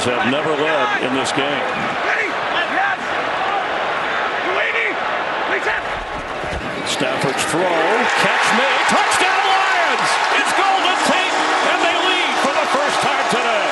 Lions have never led in this game. Stafford's throw, catch made, touchdown Lions! It's Golden Tate, and they lead for the first time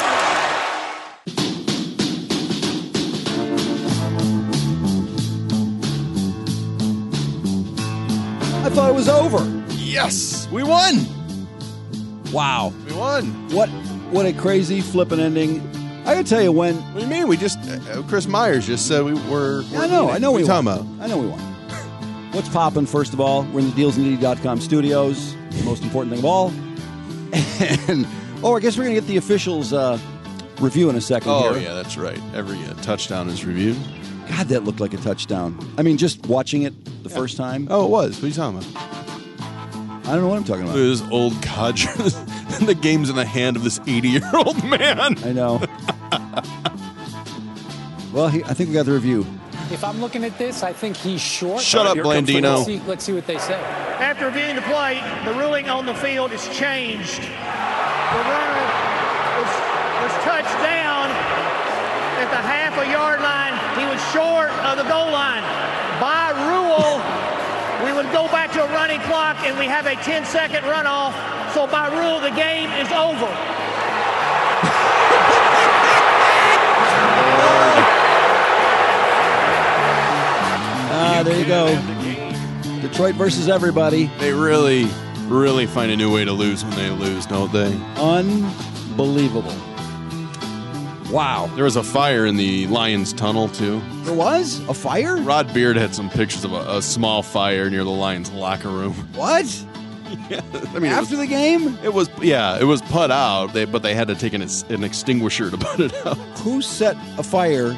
today. I thought it was over. Yes, we won. Wow, we won. What a crazy flipping ending. I gotta tell you when. What do you mean? We just Chris Myers just said we were. I know we won. I know we won. What's popping? First of all, we're in the DealsandDeedy.com studios. The most important thing of all. And I guess we're gonna get the officials review in a second. Oh here. yeah, that's right. Every touchdown is reviewed. God, that looked like a touchdown. I mean, just watching it the first time. Oh, it was. What are you talking about? I don't know what I'm talking about. This old codger. The game's in the hand of this 80-year-old man. I know. Well, I think we got the review. If I'm looking at this, I think he's short. Shut up, Blandino. Let's see what they say. After reviewing the play, the ruling on the field is changed. The runner was touched down at the half-a-yard line. He was short of the goal line. By rule, we would go back to a running clock, and we have a 10-second runoff. So by rule, the game is over. There you go. Detroit versus everybody. They really, really find a new way to lose when they lose, don't they? Unbelievable. Wow. There was a fire in the Lions tunnel, too. There was? A fire? Rod Beard had some pictures of a small fire near the Lions locker room. What? Yeah, I mean, after the game? It was put out, but they had to take an extinguisher to put it out. Who set a fire?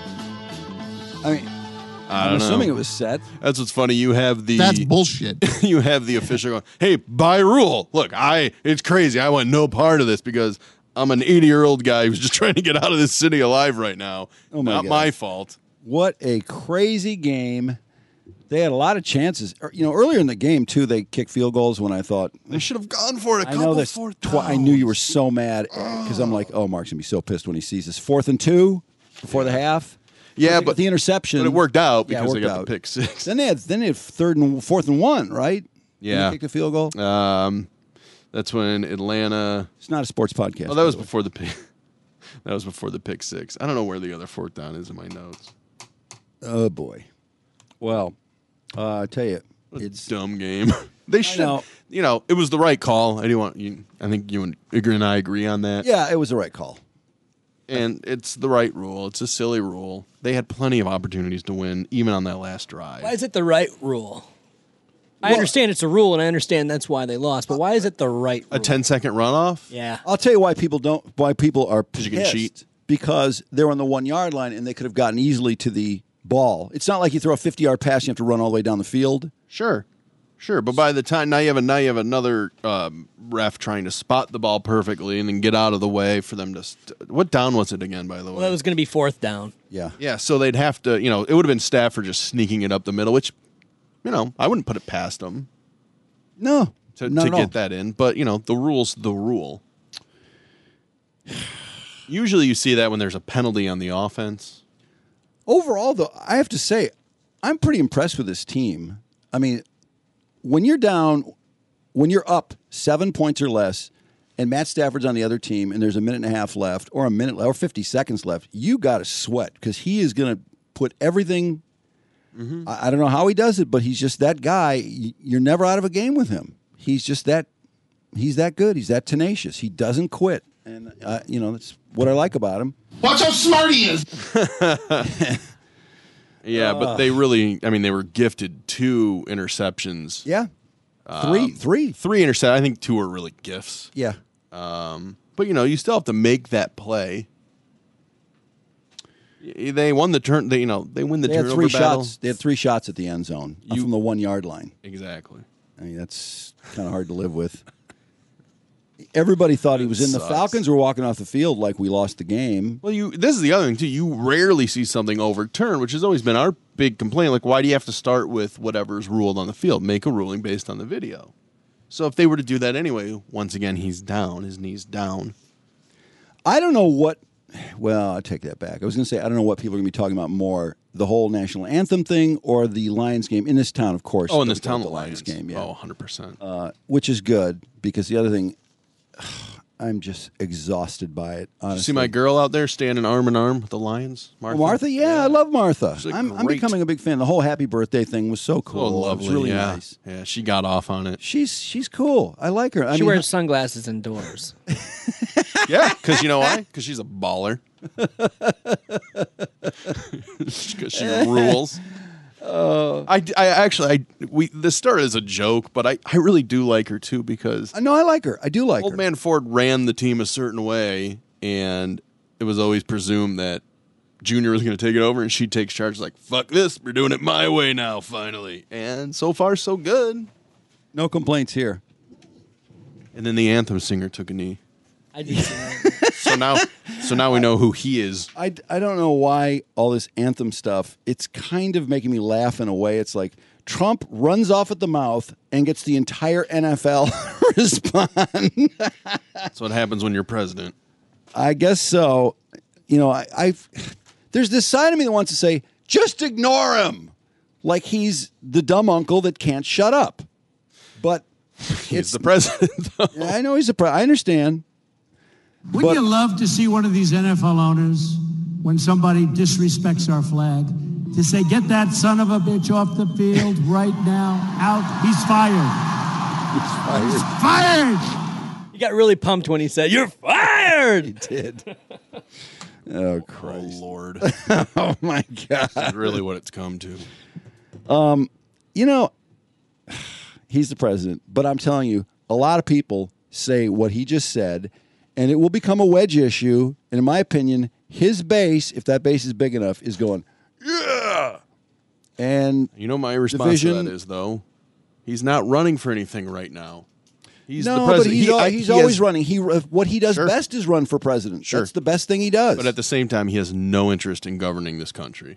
I mean, I'm assuming it was set. That's what's funny. You have That's bullshit. You have the official going, hey, by rule, look, it's crazy. I want no part of this because I'm an 80-year-old guy who's just trying to get out of this city alive right now. Oh my Not God. my fault. What a crazy game. They had a lot of chances. Earlier in the game, too, they kicked field goals when I thought they should have gone for it. I know this. I knew you were so mad because I'm like, oh, Mark's going to be so pissed when he sees this. 4th and 2 before the half. Yeah, but the interception. But it worked out because it they worked got out. the pick six. Then they had 4th and 1, right? Yeah. They kicked a field goal. That's when Atlanta. It's not a sports podcast. Oh, that was before the pick. That was before the pick six. I don't know where the other 4th down is in my notes. Oh boy. Well, I tell you, it's a dumb game. They should. It was the right call. I think you and Igor and I agree on that. Yeah, it was the right call. And it's the right rule. It's a silly rule. They had plenty of opportunities to win, even on that last drive. Why is it the right rule? I understand it's a rule, and I understand that's why they lost. But why is it the right rule? A 10-second runoff? Yeah. I'll tell you why people are pissed. You can cheat. Because they're on the 1-yard line and they could have gotten easily to the ball. It's not like you throw a 50-yard pass, you have to run all the way down the field. Sure. But by the time now you have another ref trying to spot the ball perfectly and then get out of the way for them to. What down was it again? By the way, Well, that was going to be 4th down. Yeah. So they'd have to. It would have been Stafford just sneaking it up the middle, which, I wouldn't put it past them. No. To get that in, but the rule's the rule. Usually, you see that when there's a penalty on the offense. Overall, though, I have to say, I'm pretty impressed with this team. I mean, when you're up 7 points or less, and Matt Stafford's on the other team, and there's a minute and a half left, or a minute or 50 seconds left, you got to sweat because he is going to put everything. Mm-hmm. I don't know how he does it, but he's just that guy. You're never out of a game with him. He's just that. He's that good. He's that tenacious. He doesn't quit, and that's what I like about him. Watch how smart he is. Yeah, but they really, they were gifted 2 interceptions. Yeah. Three interceptions. I think 2 were really gifts. Yeah. But you still have to make that play. They won the turn. They win the turnover had 3 battle. shots. They had 3 shots at the end zone from the 1-yard line. Exactly. I mean, that's kind of hard to live with. Everybody thought he was in. Sucks. The Falcons were walking off the field like we lost the game. Well, this is the other thing too. You rarely see something overturned, which has always been our big complaint. Like, why do you have to start with whatever's ruled on the field? Make a ruling based on the video. So if they were to do that anyway, once again, he's down. His knee's down. I don't know what Well, I take that back. I was going to say I don't know what people are going to be talking about more: the whole national anthem thing or the Lions game in this town, of course. Oh, in this the town, the Lions game, yeah. Oh, 100%. Which is good because the other thing, I'm just exhausted by it. Honestly. You see my girl out there standing arm in arm with the Lions, Martha? Martha, yeah, I love Martha. She's I'm great. becoming a big fan. The whole happy birthday thing was so cool. Oh, lovely. It was really yeah. nice. Yeah, she got off on it. She's cool. I like her. I She mean, wears sunglasses indoors. Yeah, because you know why? Because she's a baller. Because she rules. This started as a joke, but I really do like her too because no, I like her. I do like Old her. Man Ford ran the team a certain way, and it was always presumed that Junior was going to take it over, and she takes charge like, fuck this, we're doing it my way now, finally. And so far, so good. No complaints here. And then the anthem singer took a knee. I did see that. So now we know who he is. I don't know why all this anthem stuff, it's kind of making me laugh in a way. It's like Trump runs off at the mouth and gets the entire NFL respond. That's what happens when you're president. I guess so. You know, there's this side of me that wants to say, just ignore him. Like he's the dumb uncle that can't shut up. But He's the president, though. Yeah, I know he's the president. I understand. Wouldn't you love to see one of these NFL owners, when somebody disrespects our flag, to say, get that son of a bitch off the field right now, out, he's fired. He's fired. He got really pumped when he said, "You're fired." He did. Oh, Christ. Oh, Lord. Oh, my God. That's really what it's come to. You know, he's the president, but I'm telling you, a lot of people say what he just said, and it will become a wedge issue. And in my opinion, his base, if that base is big enough, is going, yeah. And You know my response to that is, though? He's not running for anything right now. He's the president. But he's always running. What he does best is run for president. Sure. That's the best thing he does. But at the same time, he has no interest in governing this country.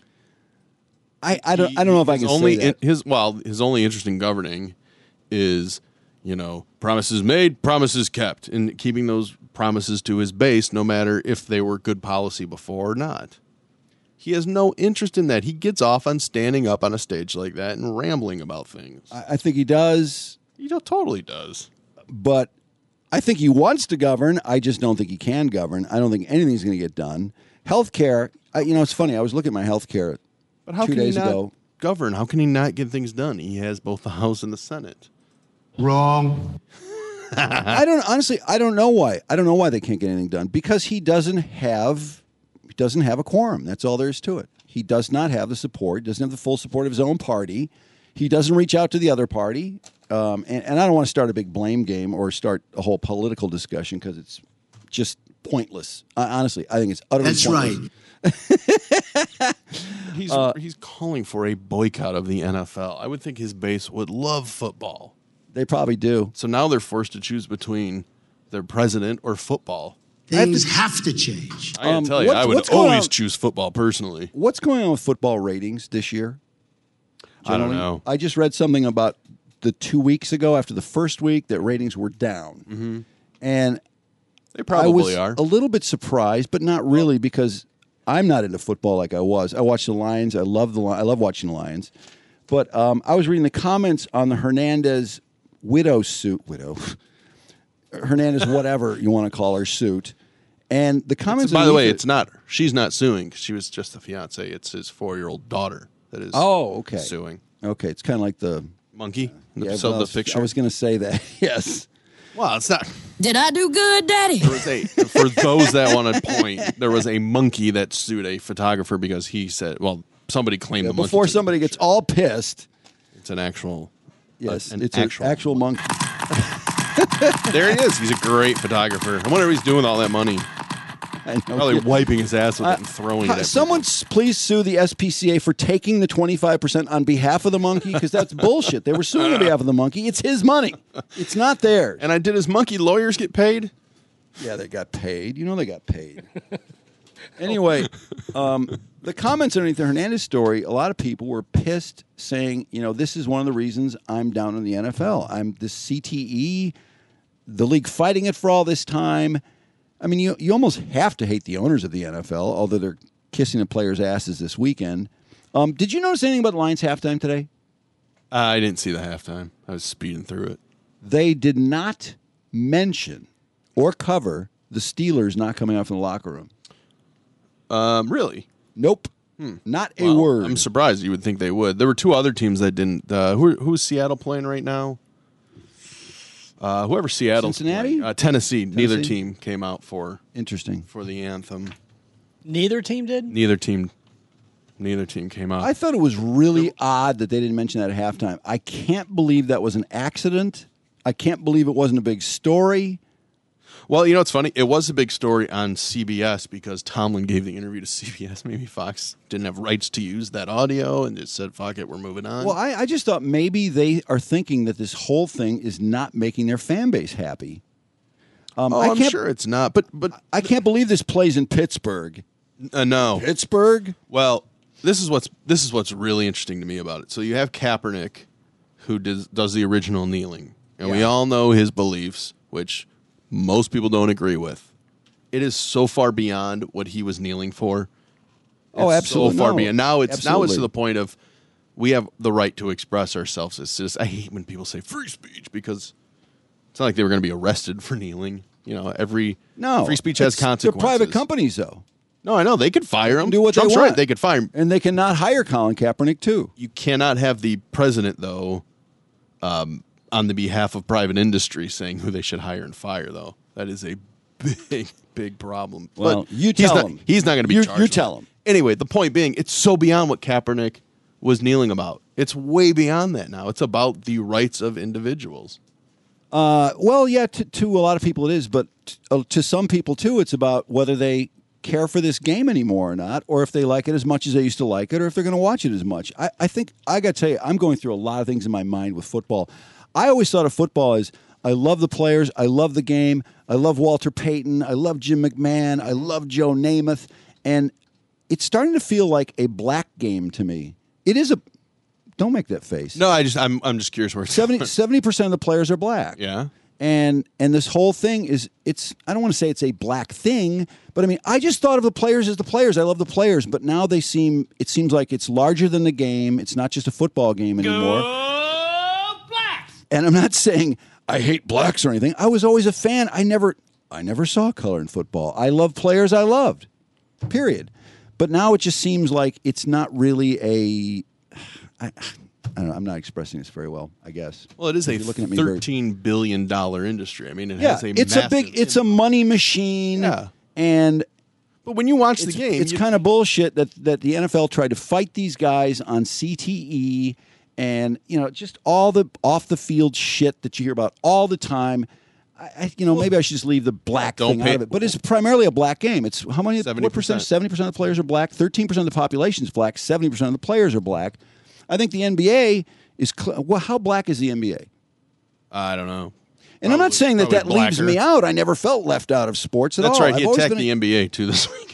I don't know if I can say that. His only interest in governing is, promises made, promises kept, and keeping those promises to his base, no matter if they were good policy before or not. He has no interest in that. He gets off on standing up on a stage like that and rambling about things. I think he does. He totally does. But I think he wants to govern. I just don't think he can govern. I don't think anything's going to get done. Healthcare, it's funny. I was looking at my healthcare But how 2 can he days not ago. govern? How can he not get things done? He has both the House and the Senate. Wrong. I don't know why. I don't know why they can't get anything done because he doesn't have a quorum. That's all there is to it. He does not have the support. He doesn't have the full support of his own party. He doesn't reach out to the other party. And I don't want to start a big blame game or start a whole political discussion because it's just pointless. Honestly, I think it's utterly pointless. That's right. He's calling for a boycott of the NFL. I would think his base would love football. They probably do. So now they're forced to choose between their president or football. Things have to change. I gotta tell you, I would always choose football personally. What's going on with football ratings this year? I don't know. I just read something about the 2 weeks ago after the first week that ratings were down. Mm-hmm. And They probably are. a little bit surprised, but not really because I'm not into football like I was. I watch the Lions. I love watching the Lions. But I was reading the comments on the Hernandez Hernandez, whatever you want to call her, suit. And the comments. By the way, it's not. She's not suing. She was just the fiance. It's his 4-year-old daughter that is. Suing. Okay, it's kind of like the Monkey. yeah, So well, the picture. I was going to say that. Yes. Well, it's not. Did I do good, Daddy? There was for those that want to point, there was a monkey that sued a photographer because he said, somebody claimed the monkey. Before somebody gets all pissed. It's an actual. Yes, an it's an actual monkey. There he is. He's a great photographer. I wonder what he's doing with all that money. I know. Probably wiping his ass with it and throwing it at someone people. please sue the SPCA for taking the 25% on behalf of the monkey because that's bullshit. They were suing on behalf of the monkey. It's his money. It's not theirs. And did his monkey lawyers get paid? Yeah, they got paid. You know they got paid. Anyway, the comments underneath the Hernandez story, a lot of people were pissed saying, this is one of the reasons I'm down in the NFL. I'm the CTE, the league fighting it for all this time. I mean, you almost have to hate the owners of the NFL, although they're kissing the players' asses this weekend. Did you notice anything about the Lions halftime today? I didn't see the halftime. I was speeding through it. They did not mention or cover the Steelers not coming out from the locker room. Really? Nope. Not a word. I'm surprised. You would think they would. There were two other teams that didn't. Who's Seattle playing right now? Whoever Seattle, Cincinnati? Tennessee. Neither team came out for the anthem. Neither team did? Neither team came out. I thought it was really odd that they didn't mention that at halftime. I can't believe that was an accident. I can't believe it wasn't a big story. Well, you know what's funny? It was a big story on CBS because Tomlin gave the interview to CBS. Maybe Fox didn't have rights to use that audio and just said, fuck it, we're moving on. Well, I just thought maybe they are thinking that this whole thing is not making their fan base happy. I'm sure it's not. But I can't believe this plays in Pittsburgh. No. Pittsburgh? Well, this is what's really interesting to me about it. So you have Kaepernick, who does the original kneeling. And we all know his beliefs, which most people don't agree with. It is so far beyond what he was kneeling for. Absolutely. So far beyond. Now it's to the point of we have the right to express ourselves. It's just I hate when people say free speech because it's not like they were going to be arrested for kneeling. You know, free speech has consequences. They're private companies, though. No, I know. They could fire him. Do what Trump's they want. Right. They could fire him. And they cannot hire Colin Kaepernick, too. You cannot have the president, though, on the behalf of private industry saying who they should hire and fire, though. That is a big, big problem. Well, but you tell him. He's not going to be charged. You tell him. Anyway, the point being, it's so beyond what Kaepernick was kneeling about. It's way beyond that now. It's about the rights of individuals. Well, yeah, to a lot of people it is, but to some people, too, it's about whether they care for this game anymore or not, or if they like it as much as they used to like it, or if they're going to watch it as much. I think, I got to tell you, I'm going through a lot of things in my mind with football. I always thought of football as, I love the players, I love the game, I love Walter Payton, I love Jim McMahon, I love Joe Namath, and it's starting to feel like a black game to me. It is a... Don't make that face. No, I'm just curious where it's 70% of the players are black. Yeah. And this whole thing is, I don't want to say it's a black thing, but I mean, I just thought of the players as the players. I love the players, but now it seems like it's larger than the game. It's not just a football game anymore. Go Blacks! And I'm not saying I hate blacks or anything. I was always a fan. I never saw color in football. I love players I loved, period. But now it just seems like it's not really I don't know, I'm not expressing this very well, I guess. Well, it is a $13 billion industry. I mean, it's a money machine. Yeah. But when you watch the game, it's kind of bullshit that the NFL tried to fight these guys on CTE and, just all the off the field shit that you hear about all the time. Maybe I should just leave the black thing out of it. But it's primarily a black game. It's how many? 70%. What percent? 70% of the players are black. 13% of the population is black. 70% of the players are black. I think the NBA is. How black is the NBA? I don't know. And I'm not saying that leaves me out. I never felt left out of sports at all. That's right. He attacked the NBA too this weekend.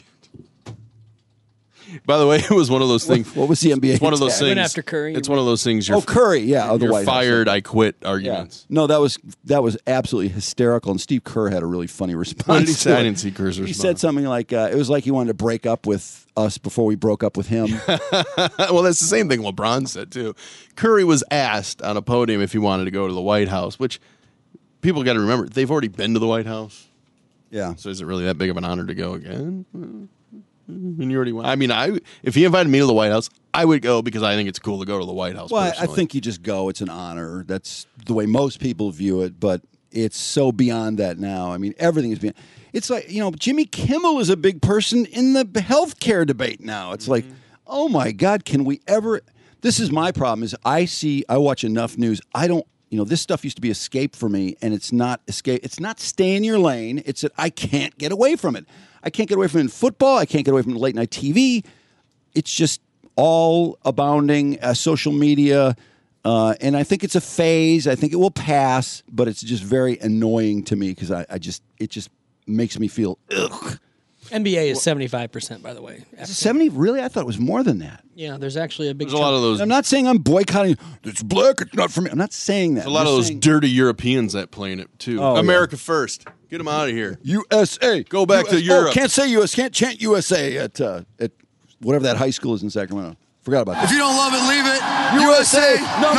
By the way, it was one of those things. What was the NBA? It's one of those things. Went after Curry. It's one of those things. Curry, yeah. You're fired. I quit. Arguments. Yeah. No, that was absolutely hysterical. And Steve Kerr had a really funny response. What did he say? I didn't see Kerr's response. He said something like, "It was like he wanted to break up with us before we broke up with him." Well, that's the same thing LeBron said too. Curry was asked on a podium if he wanted to go to the White House, which people got to remember they've already been to the White House. Yeah. So is it really that big of an honor to go again? And you already went. I mean, if he invited me to the White House, I would go because I think it's cool to go to the White House. Well, I think you just go. It's an honor. That's the way most people view it. But it's so beyond that now. I mean, everything is beyond. It's like, Jimmy Kimmel is a big person in the healthcare debate now. It's like, oh my God, can we ever? This is my problem. Is I watch enough news. I don't. This stuff used to be escape for me, and it's not escape. It's not stay in your lane. It's that I can't get away from it. I can't get away from it in football. I can't get away from late night TV. It's just all abounding social media, and I think it's a phase. I think it will pass, but it's just very annoying to me because it just makes me feel ugh. NBA is 75%, by the way. Is it 70? Really? I thought it was more than that. Yeah, there's actually a big. There's a lot of those. I'm not saying I'm boycotting. It's black. It's not for me. I'm not saying that. A lot of those dirty Europeans that play in it too. Oh, America first. Get them out of here. USA. Go back to Europe. Can't say US. Can't chant USA at whatever that high school is in Sacramento. Forgot about that. If you don't love it, leave it. USA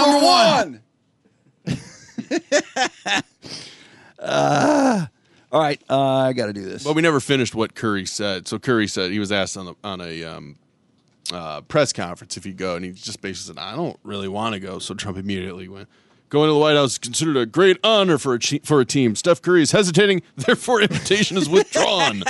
number 1. All right, I got to do this. But we never finished what Curry said. So Curry said he was asked on a press conference if he'd go, and he just basically said, "I don't really want to go." So Trump immediately went, "Going to the White House is considered a great honor for a team. Steph Curry is hesitating, therefore invitation is withdrawn."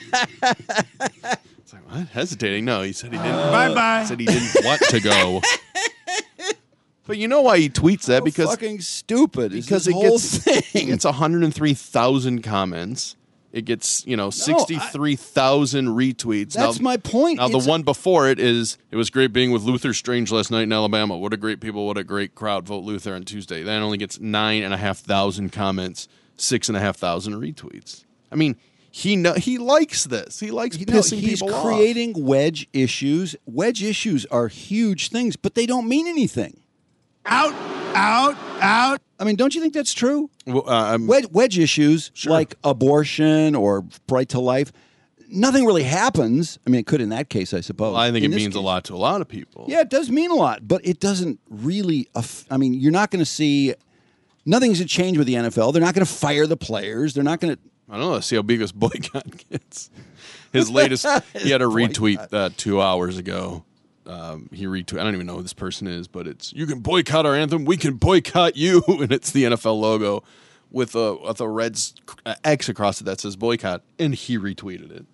It's like, what? Hesitating? No, he said he didn't. Bye-bye. He said he didn't want to go. But you know why he tweets that? Because fucking stupid. Because it gets 103,000 comments. It gets 63,000 retweets. That's my point. Now the one before it was great being with Luther Strange last night in Alabama. What a great people! What a great crowd! Vote Luther on Tuesday. That only gets 9,500 comments, 6,500 retweets. I mean, he likes this. He likes pissing people off. He's creating wedge issues. Wedge issues are huge things, but they don't mean anything. Out. I mean, don't you think that's true? Well, wedge issues like abortion or right to life, nothing really happens. I mean, it could in that case, I suppose. Well, I think it means a lot to a lot of people. Yeah, it does mean a lot, but it doesn't really. I mean, you're not going to see. Nothing's going to change with the NFL. They're not going to fire the players. They're not going to. I don't know. Let's see how big this boycott gets. His latest, he had a retweet 2 hours ago. He retweeted. I don't even know who this person is, but it's "You can boycott our anthem, we can boycott you," and it's the NFL logo with a red X across it that says boycott, and he retweeted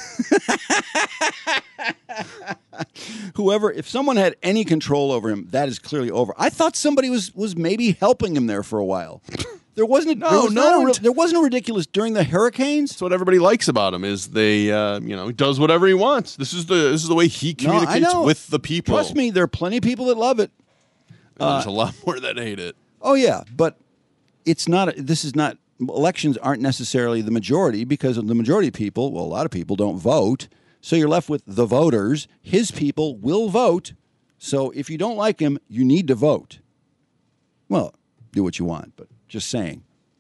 it. If someone had any control over him, that is clearly over. I thought somebody was maybe helping him there for a while. There wasn't there wasn't a ridiculous during the hurricanes. That's what everybody likes about him is he does whatever he wants. This is the way he communicates with the people. Trust me, there are plenty of people that love it. There's a lot more that hate it. Oh yeah, but it's not. This is not. Elections aren't necessarily the majority because of the majority of people. Well, a lot of people don't vote, so you're left with the voters. His people will vote. So if you don't like him, you need to vote. Well, do what you want, but. Just saying.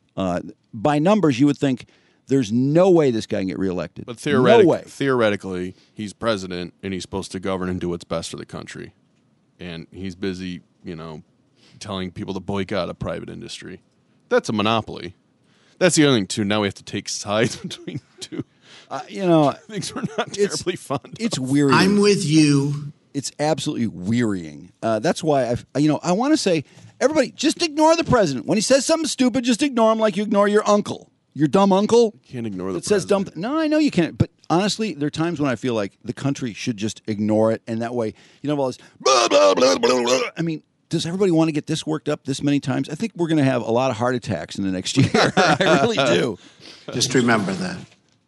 By numbers, you would think there's no way this guy can get reelected. But theoretically, he's president, and he's supposed to govern and do what's best for the country. And he's busy, telling people to boycott a private industry. That's a monopoly. That's the other thing, too. Now we have to take sides between two. Things were not terribly fun. It's wearying. I'm with you. It's absolutely wearying. That's why I want to say, everybody, just ignore the president. When he says something stupid, just ignore him like you ignore your uncle. Your dumb uncle. You can't ignore the president. Says dumb. No, I know you can't. But honestly, there are times when I feel like the country should just ignore it, and that way, all this blah, blah, blah, blah, blah. I mean, does everybody want to get this worked up this many times? I think we're going to have a lot of heart attacks in the next year. I really do. Just remember that.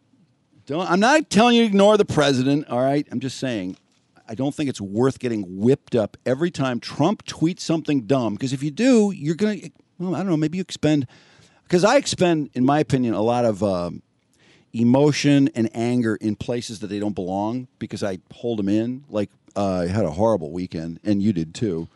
I'm not telling you to ignore the president, all right? I'm just saying. I don't think it's worth getting whipped up every time Trump tweets something dumb. Because if you do, you're going to, I don't know, maybe you expend, because I expend, in my opinion, a lot of emotion and anger in places that they don't belong because I hold them in. Like, I had a horrible weekend, and you did too.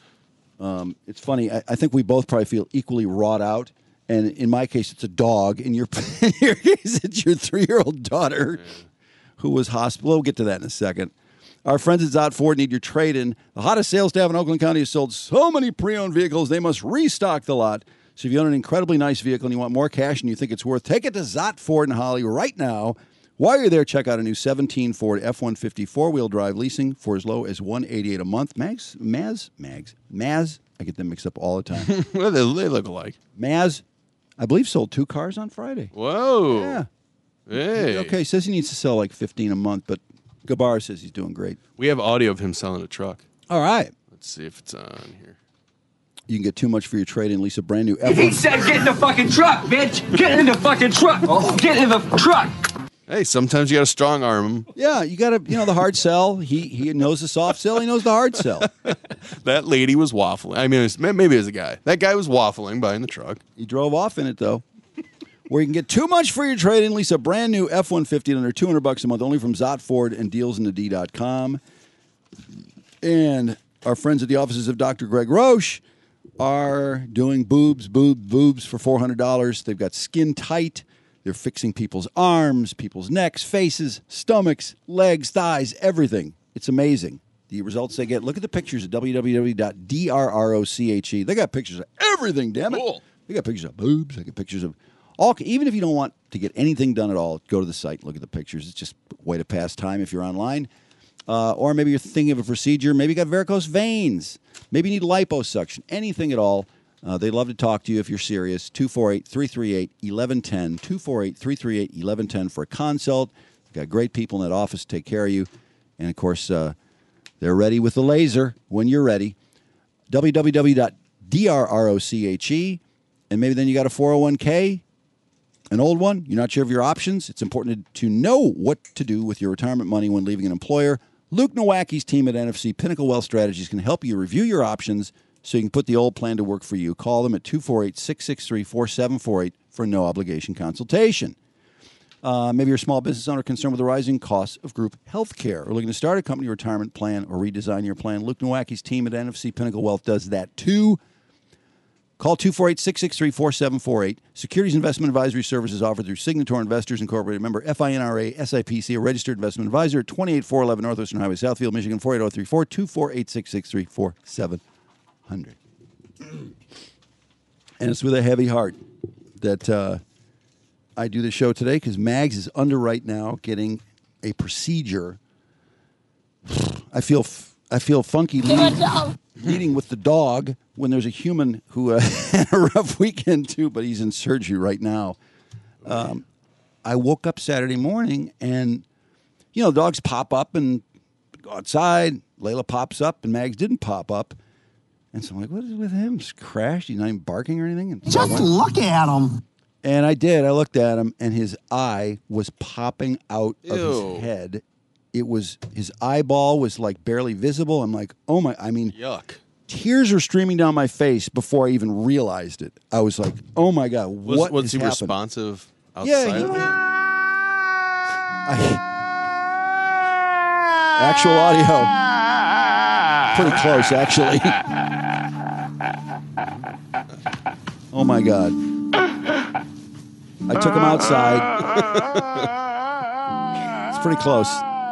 It's funny. I think we both probably feel equally wrought out. And in my case, it's a dog. In your case, it's your 3-year-old daughter who was hospital. We'll get to that in a second. Our friends at Zott Ford need your trade-in. The hottest sales staff in Oakland County has sold so many pre-owned vehicles, they must restock the lot. So if you own an incredibly nice vehicle and you want more cash and you think it's worth, take it to Zott Ford in Holly right now. While you're there, check out a new 17 Ford F-150 4-wheel drive leasing for as low as $188 a month. Maz, I get them mixed up all the time. Well, they look alike. Maz, I believe, sold 2 cars on Friday. Whoa. Yeah. Hey. Okay, he says he needs to sell like 15 a month, but Gabar says he's doing great. We have audio of him selling a truck. All right. Let's see if it's on here. You can get too much for your trade-in. Lease a brand new F-150. He said, "Get in the fucking truck, bitch! Get in the fucking truck! Get in the truck!" Hey, sometimes you got to strong arm him. Yeah, you got to, the hard sell. He knows the soft sell. He knows the hard sell. That lady was waffling. I mean, maybe it was a guy. That guy was waffling behind the truck. He drove off in it, though. where you can get too much for your trade-in. Lease a brand new F-150 under $200 a month, only from Zott Ford and dealsinthed.com. And our friends at the offices of Dr. Greg Roche are doing boobs for $400. They've got Skin Tight. They're fixing people's arms, people's necks, faces, stomachs, legs, thighs, everything. It's amazing. The results they get. Look at the pictures at www.drroche. They got pictures of everything, damn it. Cool. They got pictures of boobs. They got pictures of all. Even if you don't want to get anything done at all, go to the site and look at the pictures. It's just a way to pass time if you're online. Or maybe you're thinking of a procedure. Maybe you got varicose veins. Maybe you need liposuction. Anything at all. They'd love to talk to you if you're serious. 248-338-1110. 248-338-1110 for a consult. We've got great people in that office to take care of you. And, of course, they're ready with the laser when you're ready. www.drroche. And maybe then you got a 401k, an old one. You're not sure of your options. It's important to know what to do with your retirement money when leaving an employer. Luke Nowacki's team at NFC Pinnacle Wealth Strategies can help you review your options so you can put the old plan to work for you. Call them at 248-663-4748 for a no-obligation consultation. Maybe you're a small business owner concerned with the rising costs of group health care or looking to start a company retirement plan or redesign your plan. Luke Nowacki's team at NFC Pinnacle Wealth does that too. Call 248-663-4748. Securities Investment Advisory Services offered through Signator Investors Incorporated. Member FINRA, SIPC, a registered investment advisor. 28411 Northwestern Highway, Southfield, Michigan, 48034 248-663-4700. And it's with a heavy heart that I do the show today because Mags is under right now getting a procedure. I feel funky leading with the dog when there's a human who had a rough weekend too, but he's in surgery right now. I woke up Saturday morning and, dogs pop up and go outside. Layla pops up and Mags didn't pop up. And so I'm like, what is with him? Just crashed? He's not even barking or anything? And Just look at him. And I did. I looked at him, and his eye was popping out of Ew. his head. It was, his eyeball was like barely visible. I'm like, oh my, Yuck. tears were streaming down my face before I even realized it. I was like, oh my God, what Was is he happening? responsive outside Yeah, of it? Actual audio. Pretty close, actually. Oh my God. I took him outside. It's pretty close.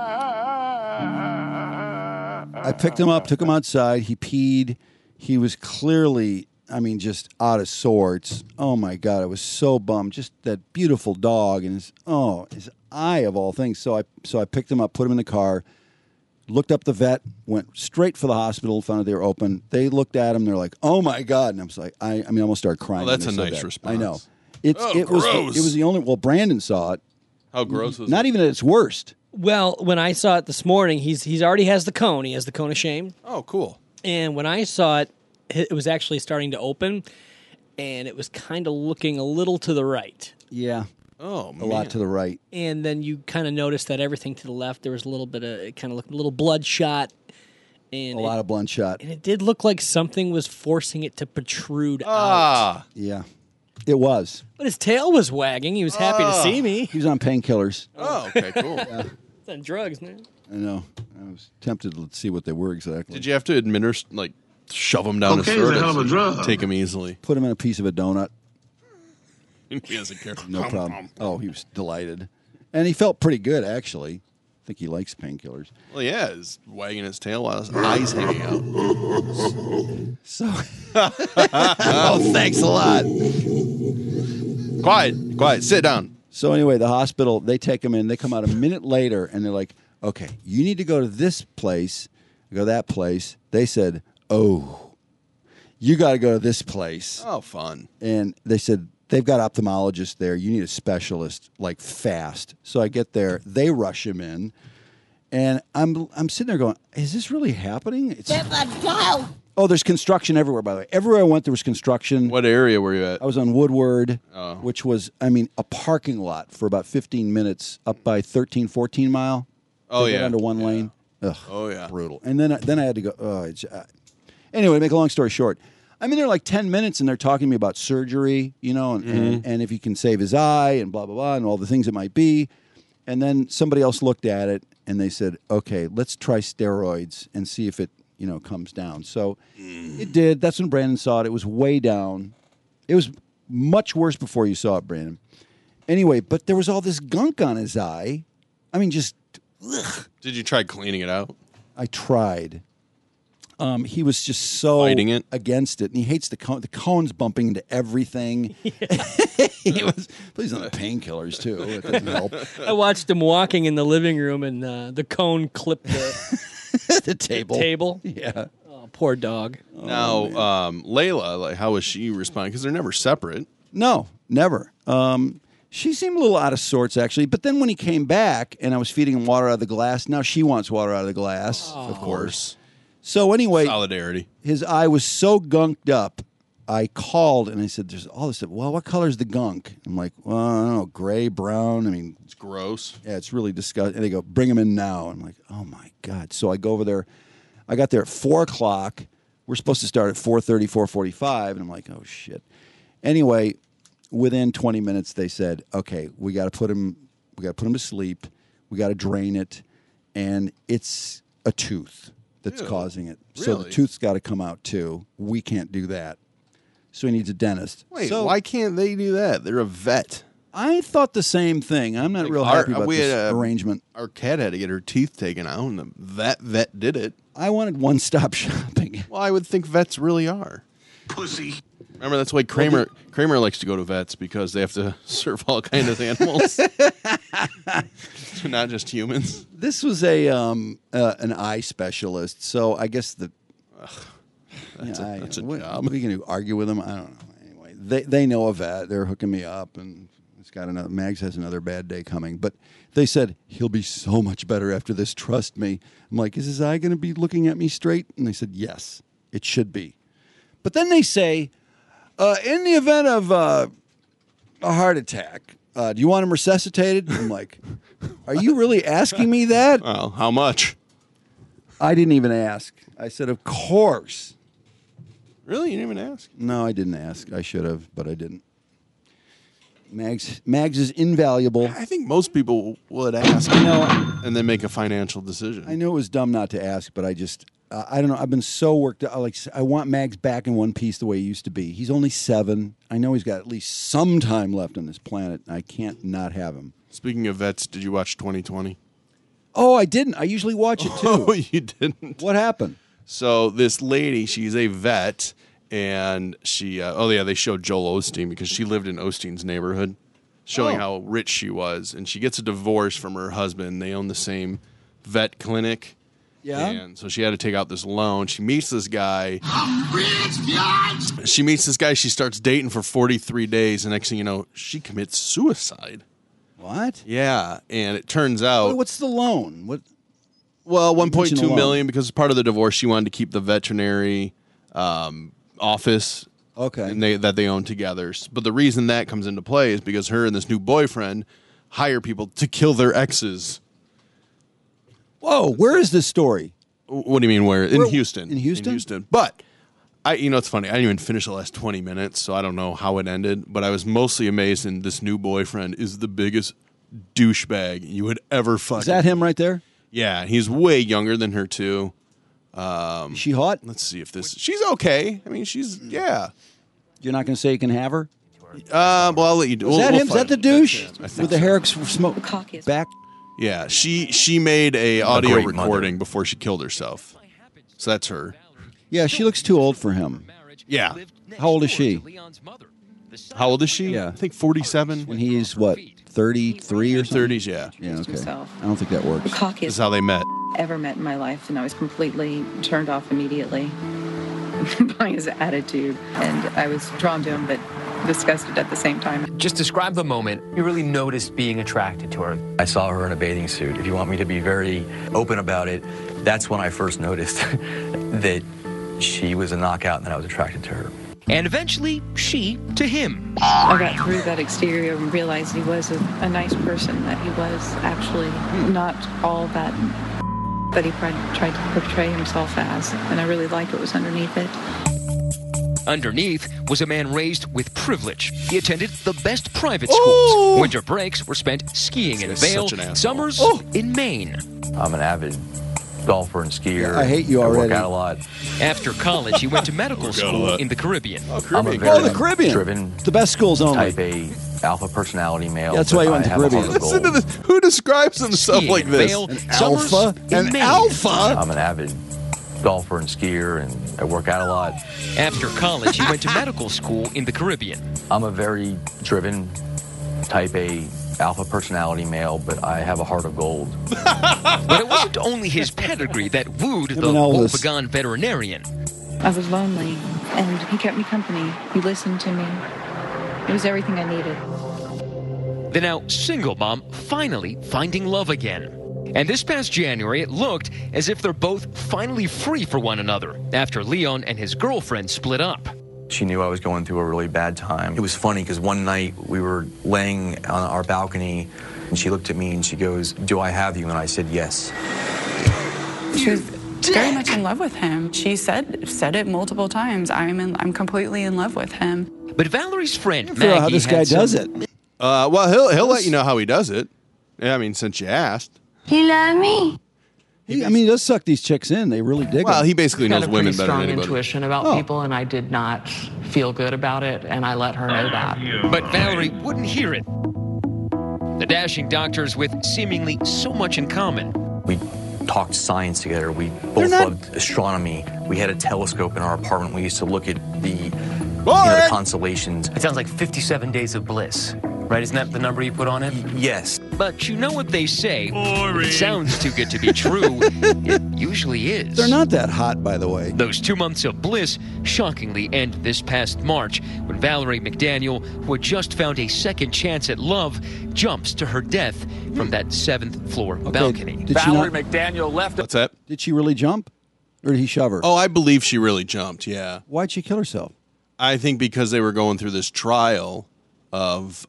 I picked him up, took him outside. He peed. He was clearly, just out of sorts. Oh my God, I was so bummed. Just that beautiful dog and his eye of all things. So I picked him up, put him in the car, looked up the vet, went straight for the hospital, found out they were open. They looked at him, they're like, oh my God. And I was like, I almost started crying. Well, that's when a they said nice that. response. I know. Oh, It was the only, Brandon saw it. How gross was Not it? even at its worst. Well, when I saw it this morning, he's already has the cone. He has the cone of shame. Oh, cool. And when I saw it, it was actually starting to open, and it was kind of looking a little to the right. Yeah. Oh, A lot to the right. And then you kind of noticed that everything to the left, there was a little bit of, it kind of looked a little bloodshot. And A lot of bloodshot. And it did look like something was forcing it to protrude out. Ah. Yeah. It was. But his tail was wagging. He was happy to see me. He was on painkillers. Oh, okay, cool. It's on drugs, man. I know. I was tempted to see what they were exactly. Did you have to administer, shove him down his Cocaine throat? is a hell of a or drug. Take him easily. Put him in a piece of a donut. He doesn't care. No problem. Oh, he was delighted. And he felt pretty good, actually. I think he likes painkillers. Well, yeah, he's wagging his tail while his eyes hanging out. So, oh, thanks a lot. Quiet. Sit down. So anyway, the hospital, they take him in. They come out a minute later, and they're like, okay, you need to go to this place, go to that place. They said, oh, you got to go to this place. Oh, fun. And they said, they've got ophthalmologists there. You need a specialist, fast. So I get there. They rush him in. And I'm sitting there going, is this really happening? Oh, there's construction everywhere, by the way. Everywhere I went, there was construction. What area were you at? I was on Woodward, Oh. which was, a parking lot for about 15 minutes up by 14 Mile. Oh, They go yeah. down to one Yeah. lane. Ugh, Oh, yeah. brutal. And then I had to go. Anyway, to make a long story short, I'm in there like 10 minutes, and they're talking to me about surgery, and if he can save his eye and blah, blah, blah, and all the things it might be. And then somebody else looked at it, and they said, okay, let's try steroids and see if it, comes down. So it did. That's when Brandon saw it. It was way down. It was much worse before you saw it, Brandon. Anyway, but there was all this gunk on his eye. I mean, just, ugh. Did you try cleaning it out? I tried. He was just so Fighting it? against it, and he hates the cone. The cone's bumping into everything. He was, but he's on the painkillers too. It doesn't help. I watched him walking in the living room, and the cone clipped The table. table. Yeah. Oh, poor dog. Now, Layla, like, how was she responding? Because they're never separate. No, never. She seemed a little out of sorts, actually. But then when he came back and I was feeding him water out of the glass, now she wants water out of the glass, of course. So anyway, Solidarity. his eye was so gunked up, I called and I said, there's all this stuff. Well, what color is the gunk? I'm like, well, I don't know, gray, brown. I mean, It's gross. yeah, it's really disgusting. And they go, bring him in now. I'm like, oh, my God. So I go over there. I got there at 4 o'clock. We're supposed to start at 4:30, 4:45. And I'm like, oh, shit. Anyway, within 20 minutes, they said, okay, we got to put him to sleep. We got to drain it. And it's a tooth that's causing it. So the Really? tooth's got to come out, too. We can't do that. So he needs a dentist. Wait, so why can't they do that? They're a vet. I thought the same thing. I'm not real happy about this arrangement. Our cat had to get her teeth taken out, and that vet did it. I wanted one-stop shopping. Well, I would think vets really are. Pussy. Remember, that's why Kramer likes to go to vets, because they have to serve all kinds of animals, not just humans. This was an eye specialist, so I guess That's a what, job. What are you going to argue with them? I don't know. Anyway, they know a vet. They're hooking me up, and it's got another. Mags has another bad day coming, but they said he'll be so much better after this. Trust me. I'm like, is his eye going to be looking at me straight? And they said, yes, it should be. But then they say, in the event of a heart attack, do you want him resuscitated? I'm like, are you really asking me that? Well, how much? I didn't even ask. I said, of course. Really? You didn't even ask? No, I didn't ask. I should have, but I didn't. Mags is invaluable. I think most people would ask, and then make a financial decision. I knew it was dumb not to ask, but I just, I don't know. I've been so worked out. Like, I want Mags back in one piece the way he used to be. He's only 7. I know he's got at least some time left on this planet. I can't not have him. Speaking of vets, did you watch 2020? Oh, I didn't. I usually watch it too. Oh, you didn't? What happened? So this lady, she's a vet, and she, they showed Joel Osteen because she lived in Osteen's neighborhood, showing how rich she was. And she gets a divorce from her husband. They own the same vet clinic. Yeah. And so she had to take out this loan. She meets this guy. She meets this guy. She starts dating for 43 days. And next thing you know, she commits suicide. What? Yeah. And it turns out. What's the loan? What? Well, mentioned the $1.2 loan. million, because as part of the divorce, she wanted to keep the veterinary office Okay. that they own together. But the reason that comes into play is because her and this new boyfriend hire people to kill their exes. Whoa, where is this story? What do you mean where? In Houston. In Houston? In Houston. But, it's funny. I didn't even finish the last 20 minutes, so I don't know how it ended. But I was mostly amazed, and this new boyfriend is the biggest douchebag you would ever fucking... Is that him right there? Yeah, he's way younger than her, too. Is she hot? Let's see if this... She's okay. I mean, yeah. You're not going to say you can have her? Well, I'll let you do. Is that him? Is that the douche with the hair smoke back? Yeah, she made a audio recording before she killed herself. So that's her. Yeah, she looks too old for him. Yeah. How old is she? How old is she? Yeah. I think 47. And he's what, 33 or something? 30s, yeah. Yeah, okay. Himself. I don't think that works. The This cockiest is how they met. ever met in my life, and I was completely turned off immediately by his attitude, and I was drawn to him but disgusted at the same time. Just describe the moment you really noticed being attracted to her. I saw her in a bathing suit. If you want me to be very open about it, that's when I first noticed that she was a knockout and that I was attracted to her. And eventually, she to him. I got through that exterior and realized he was a nice person, that he was actually not all that he tried to portray himself as, and I really liked what was underneath it. Underneath was a man raised with privilege. He attended the best private schools. Winter breaks were spent skiing in Vail, summers in Maine. I'm an avid golfer and skier. I hate you already. I work out a lot. After college, he went to medical school in the Caribbean. I'm a very the Caribbean. driven, The best schools only. type A alpha personality male. That's why you went to Caribbean. Listen to this. Who describes himself Skiing like in this? Vail, An summers alpha? in An Maine. alpha? I'm an avid golfer and skier, and I work out a lot. After college, he went to medical school in the Caribbean. I'm a very driven, type A alpha personality male, but I have a heart of gold. But it wasn't only his pedigree that wooed the and Elvis. woebegone veterinarian. I was lonely, and he kept me company. He listened to me. It was everything I needed. The now single mom finally finding love again. And this past January, it looked as if they're both finally free for one another after Leon and his girlfriend split up. She knew I was going through a really bad time. It was funny because one night we were laying on our balcony and she looked at me and she goes, "Do I have you?" And I said, "Yes." She was very much in love with him. She said it multiple times. I'm completely in love with him. But Valerie's friend figure out Maggie how this guy had does some- it. Well, he'll let you know how he does it. Yeah, I mean, since you asked. You love me? He does suck these chicks in. They really dig Well, them. he basically knows women better than strong anybody. intuition about people, and I did not feel good about it, and I let her know that. But Valerie wouldn't hear it. The dashing doctors with seemingly so much in common. We talked science together. We both loved astronomy. We had a telescope in our apartment. We used to look at the constellations. It sounds like 57 days of bliss, right? Isn't that the number you put on it? Yes. But you know what they say. It sounds too good to be true. It usually is. They're not that hot, by the way. Those 2 months of bliss shockingly end this past March when Valerie McDaniel, who had just found a second chance at love, jumps to her death from that 7th floor balcony. Did she not, McDaniel left. What's that? did she really jump? Or did he shove her? Oh, I believe she really jumped, yeah. Why'd she kill herself? I think because they were going through this trial of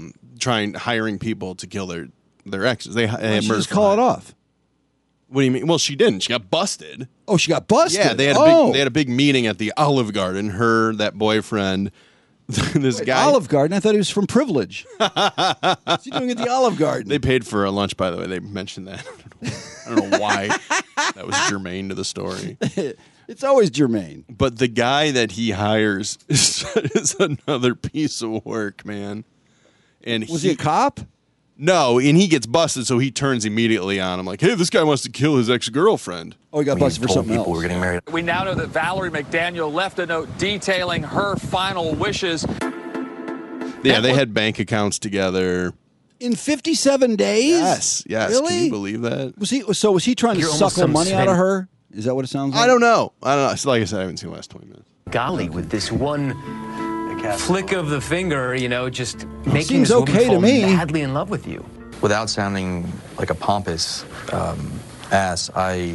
hiring people to kill their exes. They Why had didn't she murder just call it off? What do you mean? Well, she didn't. She got busted. Oh, she got busted? Yeah, they had a big meeting at the Olive Garden. Her, that boyfriend, this guy. Olive Garden? I thought he was from Privilege. What's he doing at the Olive Garden? They paid for a lunch, by the way. They mentioned that. I don't know why that was germane to the story. It's always germane. But the guy that he hires is another piece of work, man. And Was he a cop? No, and he gets busted, so he turns immediately on him like, "Hey, this guy wants to kill his ex-girlfriend." Oh, he got busted for something else. We're getting married. We now know that Valerie McDaniel left a note detailing her final wishes. Yeah, they had bank accounts together. In 57 days? Yes. Really? Can you believe that? Was he trying to You're suckle almost money some out of her? Is that what it sounds like? I don't know. So like I said, I haven't seen the last 20 minutes. Golly, with this one flick of the finger, just making seems this woman okay to fall me. madly in love with you. Without sounding like a pompous ass, I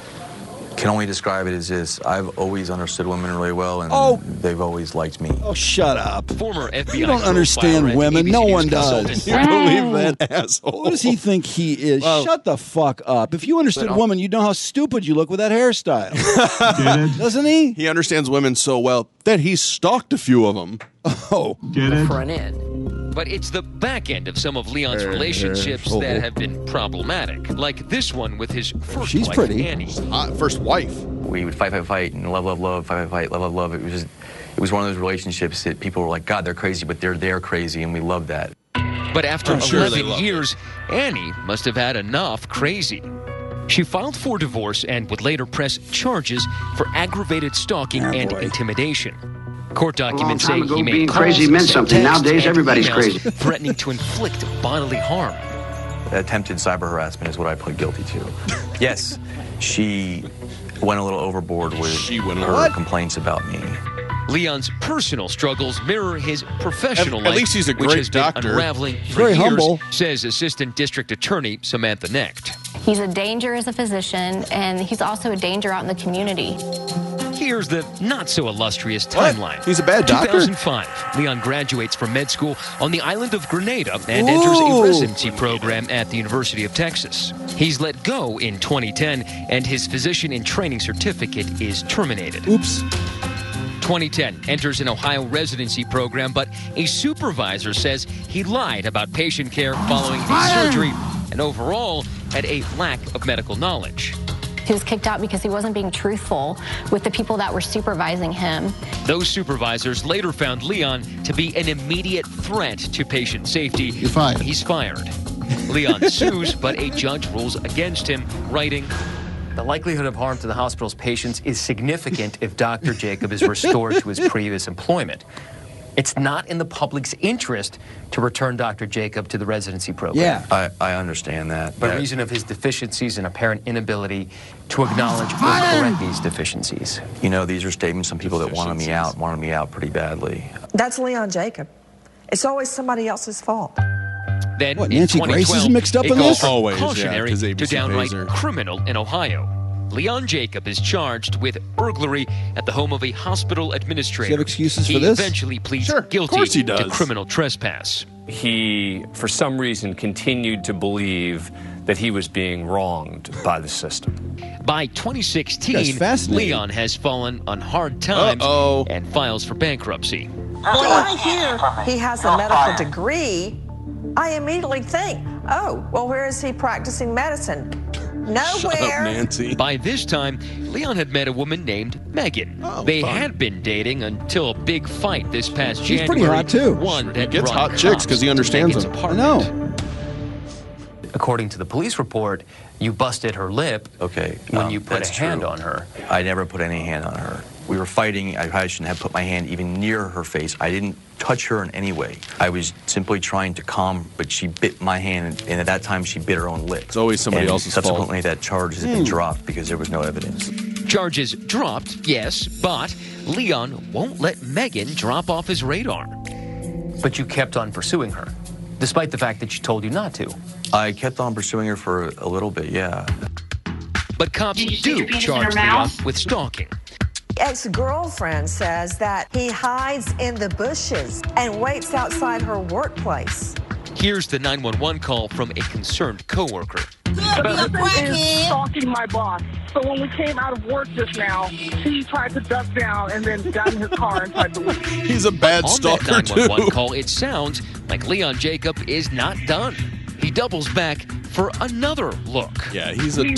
can only describe it as this. I've always understood women really well, and they've always liked me. Oh, shut up. Former FBI You don't profiler understand and women. ABC No News one consultant. does. You believe that asshole? What does he think he is? Well- Shut the fuck up. If you understood women, you'd know how stupid you look with that hairstyle. Doesn't he? He understands women so well that he's stalked a few of them. Oh. Get it? For an end. But it's the back end of some of Leon's relationships that have been problematic, like this one with his first She's wife, pretty. Annie. First wife. We would fight, and love, fight, love. It was one of those relationships that people were like, God, they're crazy, but they're crazy, and we love that. But after I'm sure they 11 love years, Annie must have had enough crazy. She filed for divorce and would later press charges for aggravated stalking and intimidation. Court documents say he made being calls, crazy meant sent something. texts, Nowadays, and everybody's emails crazy. threatening to inflict bodily harm. Attempted cyber harassment is what I pled guilty to. Yes, she went a little overboard with her complaints about me. Leon's personal struggles mirror his professional At life, least he's a which great has been doctor. unraveling for Very years, humble. says Assistant District Attorney Samantha Necht. He's a danger as a physician, and he's also a danger out in the community. Here's the not-so-illustrious timeline. He's a bad doctor? 2005, Leon graduates from med school on the island of Grenada and enters a residency program at the University of Texas. He's let go in 2010, and his physician-in-training certificate is terminated. Oops. 2010, enters an Ohio residency program, but a supervisor says he lied about patient care following a surgery and overall had a lack of medical knowledge. He was kicked out because he wasn't being truthful with the people that were supervising him. Those supervisors later found Leon to be an immediate threat to patient safety. You're fired. He's fired. Leon sues, but a judge rules against him, writing, The likelihood of harm to the hospital's patients is significant if Dr. Jacob is restored to his previous employment. It's not in the public's interest to return Dr. Jacob to the residency program. Yeah. I understand that. By reason of his deficiencies and apparent inability to acknowledge or correct these deficiencies. You know, these are statements from people that wanted me out pretty badly. That's Leon Jacob. It's always somebody else's fault. Then What, in Nancy Grace 2012, is mixed up it in goes this? from Always, yeah, cautionary 'cause to ABC downright pays her. criminal in Ohio. Leon Jacob is charged with burglary at the home of a hospital administrator. Does he have excuses he for this? eventually pleads Sure, of guilty course he to does. criminal trespass. He, for some reason, continued to believe that he was being wronged by the system. By That's 2016, fascinating. Leon has fallen on hard times and files for bankruptcy. When I hear he has a medical degree, I immediately think, oh, well, where is he practicing medicine? Nowhere. Shut up, Nancy. By this time, Leon had met a woman named Megan. They had been dating until a big fight this past She's January. pretty hot, too. One He that gets brought hot chicks 'cause cops he understands to them. Megan's I apartment. know. According to the police report, you busted her lip when you put a hand on her. I never put any hand on her. We were fighting. I probably shouldn't have put my hand even near her face. I didn't touch her in any way. I was simply trying to calm, but she bit my hand, and at that time she bit her own lip. It's always somebody and else's fault. subsequently, that charge has been dropped because there was no evidence. Charges dropped, yes, but Leon won't let Megan drop off his radar. But you kept on pursuing her, despite the fact that she told you not to. I kept on pursuing her for a little bit, yeah. But cops do charge Leon with stalking. Ex-girlfriend says that he hides in the bushes and waits outside her workplace. Here's the 911 call from a concerned coworker. The husband is stalking my boss. So when we came out of work just now, he tried to duck down and then got in his car and tried to leave. He's a bad On stalker, that 911 too. call, it sounds like Leon Jacob is not done. He doubles back for another look. Yeah, he's a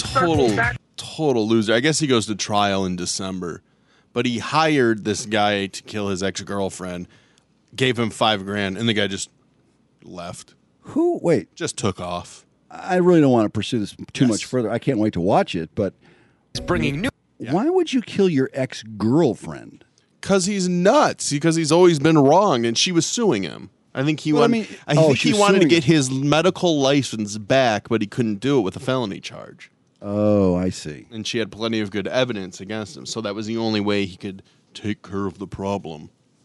total loser. I guess he goes to trial in December. But he hired this guy to kill his ex-girlfriend, gave him $5,000, and the guy just left. Who? Wait. Just took off. I really don't want to pursue this too much further. I can't wait to watch it, but it's bringing new. Why would you kill your ex-girlfriend? Because he's nuts. Because he's always been wrong, and she was suing him. I think he wanted. I think he wanted to get his medical license back, but he couldn't do it with a felony charge. Oh, I see. And she had plenty of good evidence against him, so that was the only way he could take care of the problem.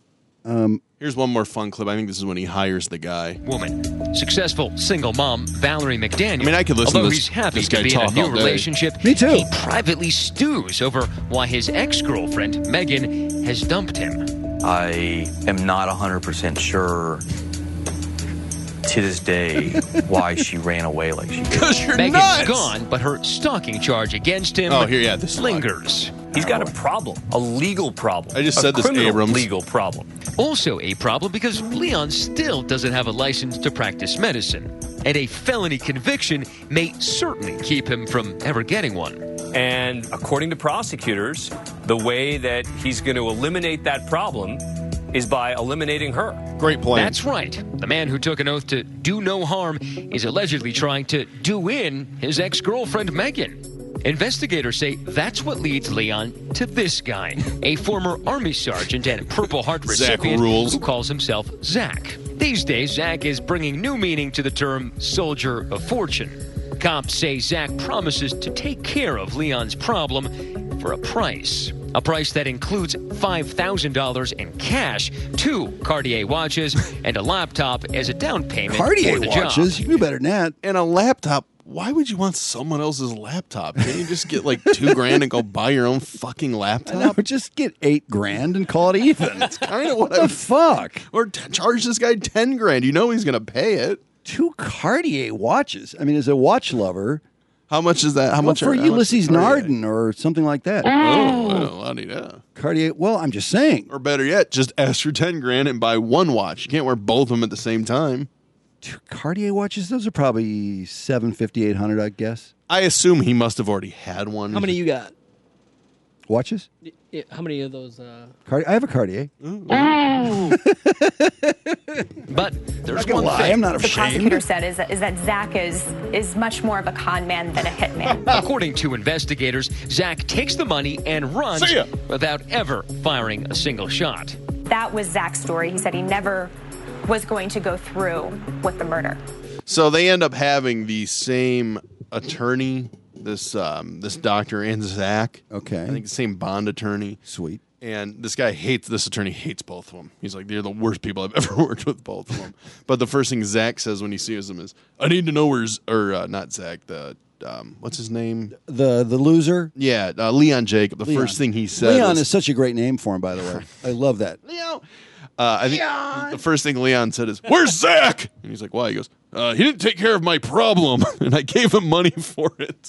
Here's one more fun clip. I think this is when he hires the guy. Woman, successful single mom Valerie McDaniel. I mean, I could listen to Although this- he's happy this to guy be in a talk new all day. relationship. Me too. He privately stews over why his ex-girlfriend Megan has dumped him. I am not 100% sure to this day why she ran away like she did. Megan's gone, but her stalking charge against him lingers. He's got a problem, a legal problem. I just a said this, criminal Abrams. legal problem. Also a problem because Leon still doesn't have a license to practice medicine, and a felony conviction may certainly keep him from ever getting one. And according to prosecutors, the way that he's going to eliminate that problem is by eliminating her. Great plan. That's right. The man who took an oath to do no harm is allegedly trying to do in his ex-girlfriend Megan. Investigators say that's what leads Leon to this guy, a former Army sergeant and Purple Heart Zach recipient rules. who calls himself Zach. These days, Zach is bringing new meaning to the term soldier of fortune. Cops say Zach promises to take care of Leon's problem for a price that includes $5,000 in cash, 2 Cartier watches, and a laptop as a down payment Cartier for the watches? job. You knew better than that. And a laptop. Why would you want someone else's laptop? Can't you just get like $2,000 and go buy your own fucking laptop? No, just get $8,000 and call it even. That's kind of what the fuck? Or charge this guy $10,000. You know he's going to pay it. 2 Cartier watches. I mean, as a watch lover, How much is that? How much for Ulysses Narden or something like that? Oh, well, la-di-da. Cartier. Well, I'm just saying. Or better yet, just ask for $10,000 and buy one watch. You can't wear both of them at the same time. Cartier watches, those are probably $750, $800, I guess. I assume he must have already had one. How many you got? Watches? Yeah, how many of those? I have a Cartier. But there's one lie, thing. I'm not The ashamed. prosecutor said is that Zach is much more of a con man than a hitman. According to investigators, Zach takes the money and runs See ya. without ever firing a single shot. That was Zach's story. He said he never was going to go through with the murder. So they end up having the same attorney, this doctor and Zach. Okay. I think the same bond attorney. Sweet. And this attorney hates both of them. He's like, they're the worst people I've ever worked with, both of them. But the first thing Zach says when he sees them is, I need to know not Zach, what's his name? The loser? Yeah, Leon Jacob. The first thing he said Leon was, is such a great name for him, by the way. I love that. Leon. I think the first thing Leon said is, where's Zach? And he's like, why? He goes, he didn't take care of my problem, and I gave him money for it.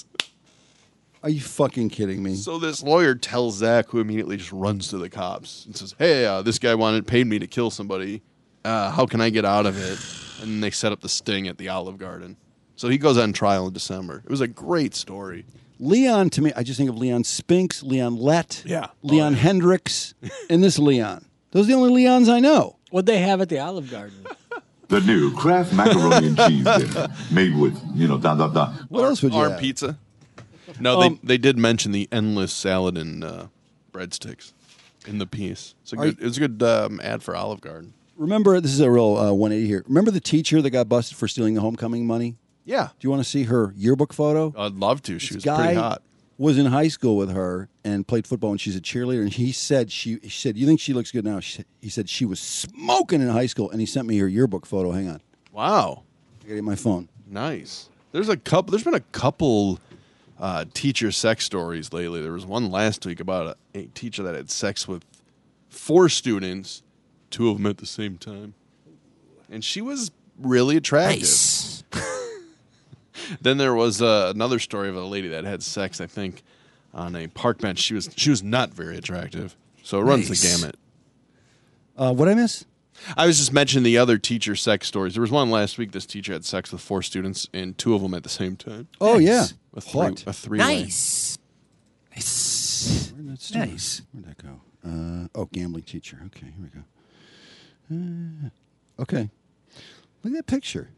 Are you fucking kidding me? So this lawyer tells Zach, who immediately just runs to the cops and says, hey, this guy paid me to kill somebody. How can I get out of it? And they set up the sting at the Olive Garden. So he goes on trial in December. It was a great story. Leon, to me, I just think of Leon Spinks, Leon Lett, Yeah. Leon Hendricks, and this Leon. Those are the only Leons I know. What'd they have at the Olive Garden? The new Kraft macaroni and cheese dinner, made with, What else would you Arm have? pizza. No, they did mention the endless salad and breadsticks in the piece. It was a good ad for Olive Garden. Remember, this is a real 180 here. Remember the teacher that got busted for stealing the homecoming money? Yeah. Do you want to see her yearbook photo? I'd love to. She was Guy pretty hot. was in high school with her and played football, and she's a cheerleader. And he said, you think she looks good now? He said she was smoking in high school, and he sent me her yearbook photo. Hang on. Wow. I got to get my phone. Nice. There's been a couple teacher sex stories lately. There was one last week about a teacher that had sex with 4 students, 2 of them at the same time. And she was really attractive. Nice. Then there was another story of a lady that had sex, I think, on a park bench. She was not very attractive. So it runs the gamut. What'd I miss? I was just mentioning the other teacher sex stories. There was one last week. This teacher had sex with 4 students and 2 of them at the same time. Oh, yeah. A Hot. three-way. Nice. Nice. Nice. Where'd that go? Gambling teacher. Okay, here we go. Okay. Look at that picture.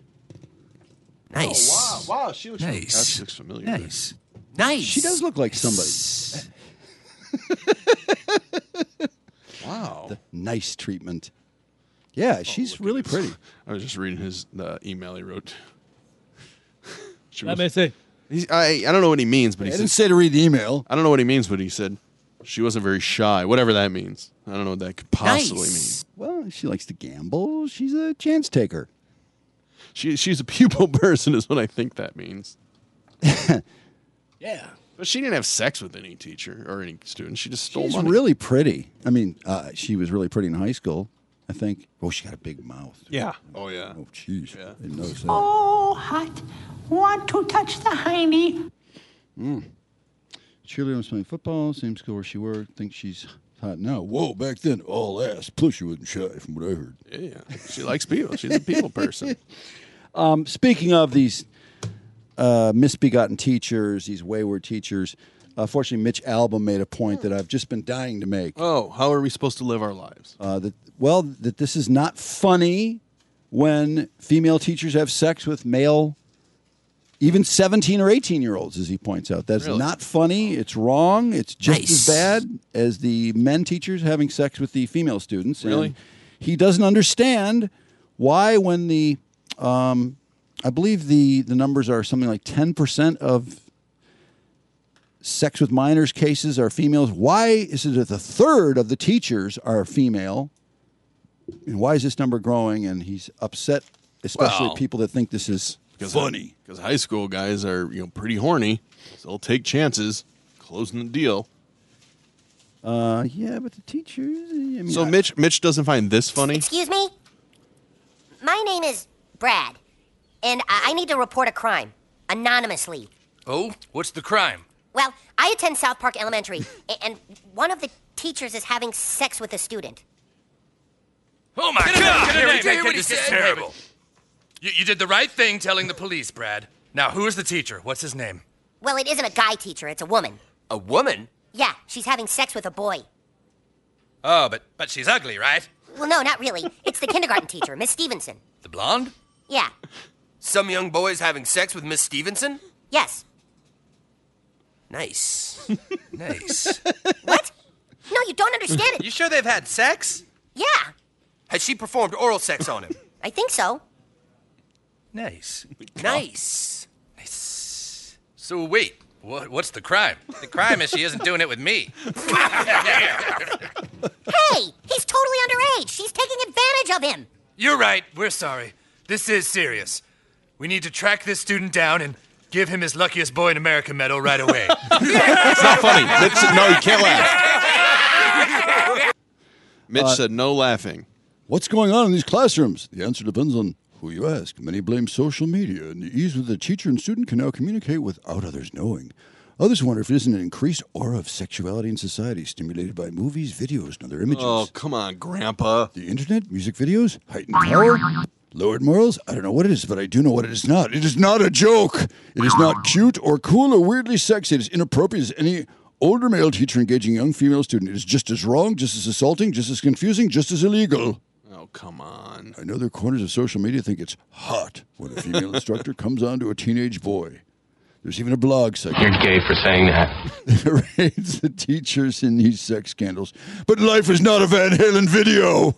Nice. Oh, wow. She looks Nice. She looks familiar. Nice. Nice. She does look like somebody. Wow. The nice treatment. Yeah, she's really pretty. I was just reading the email he wrote. Let me see. I don't know what he means, but I he didn't said, say to read the email. I don't know what he means, but he said she wasn't very shy, whatever that means. I don't know what that could possibly Nice. Well, she likes to gamble. She's a chance taker. mean. She's a pupil person is what I think that means. Yeah. But she didn't have sex with any teacher or any student. She just stole She's money. really pretty. I mean, she was really pretty in high school, I think. Oh, she got a big mouth. Yeah. Oh, yeah. Oh, jeez. Yeah. I didn't notice that. Oh, hot. Want to touch the hiney? Cheerleader was playing football, same school where she worked. Think she's hot now. Whoa, back then, all ass. Plus, she wasn't shy, from what I heard. Yeah. She likes people. She's a people person. Speaking of these misbegotten teachers, these wayward teachers, fortunately, Mitch Albom made a point that I've just been dying to make. Oh, how are we supposed to live our lives? That this is not funny when female teachers have sex with male, even 17 or 18-year-olds, as he points out. That's Really? not funny. It's wrong. It's just Nice. as bad as the men teachers having sex with the female students. Really? And he doesn't understand why when the, I believe the numbers are something like 10% of sex with minors cases are females. Why is it that a third of the teachers are female? And why is this number growing? And he's upset, especially Well, people that think this is funny. Because high school guys are pretty horny, so they'll take chances, closing the deal. Yeah, but the teachers. I mean, So Mitch doesn't find this funny. Excuse me? My name is Brad, and I need to report a crime anonymously. Oh, what's the crime? Well, I attend South Park Elementary, and one of the teachers is having sex with a student. Oh my God! This is terrible. You did the right thing telling the police, Brad. Now, who is the teacher? What's his name? Well, it isn't a guy teacher, it's a woman. A woman? Yeah, she's having sex with a boy. Oh, but she's ugly, right? Well, no, not really. It's the kindergarten teacher, Miss Stevenson. The blonde? Yeah. Some young boy's having sex with Miss Stevenson? Yes. Nice. Nice. What? No, you don't understand it. You sure they've had sex? Yeah. Has she performed oral sex on him? I think so. Nice. Nice. Nice. So wait, what's the crime? The crime is she isn't doing it with me. Hey, he's totally underage. She's taking advantage of him. You're right. We're sorry. This is serious. We need to track this student down and give him his luckiest boy in America medal right away. It's not funny. No, you can't laugh. Mitch said no laughing. What's going on in these classrooms? The answer depends on who you ask. Many blame social media and the ease with the teacher and student can now communicate without others knowing. Others wonder if it isn't an increased aura of sexuality in society stimulated by movies, videos, and other images. Oh, come on, Grandpa. The internet, music videos, heightened power, lowered morals? I don't know what it is, but I do know what it is not. It is not a joke. It is not cute or cool or weirdly sexy. It is inappropriate as any older male teacher engaging a young female student. It is just as wrong, just as assaulting, just as confusing, just as illegal. Oh, come on. I know there are corners of social media think it's hot when a female instructor comes on to a teenage boy. There's even a blog site. You're gay for saying that. That rates the teachers in these sex scandals. But life is not a Van Halen video.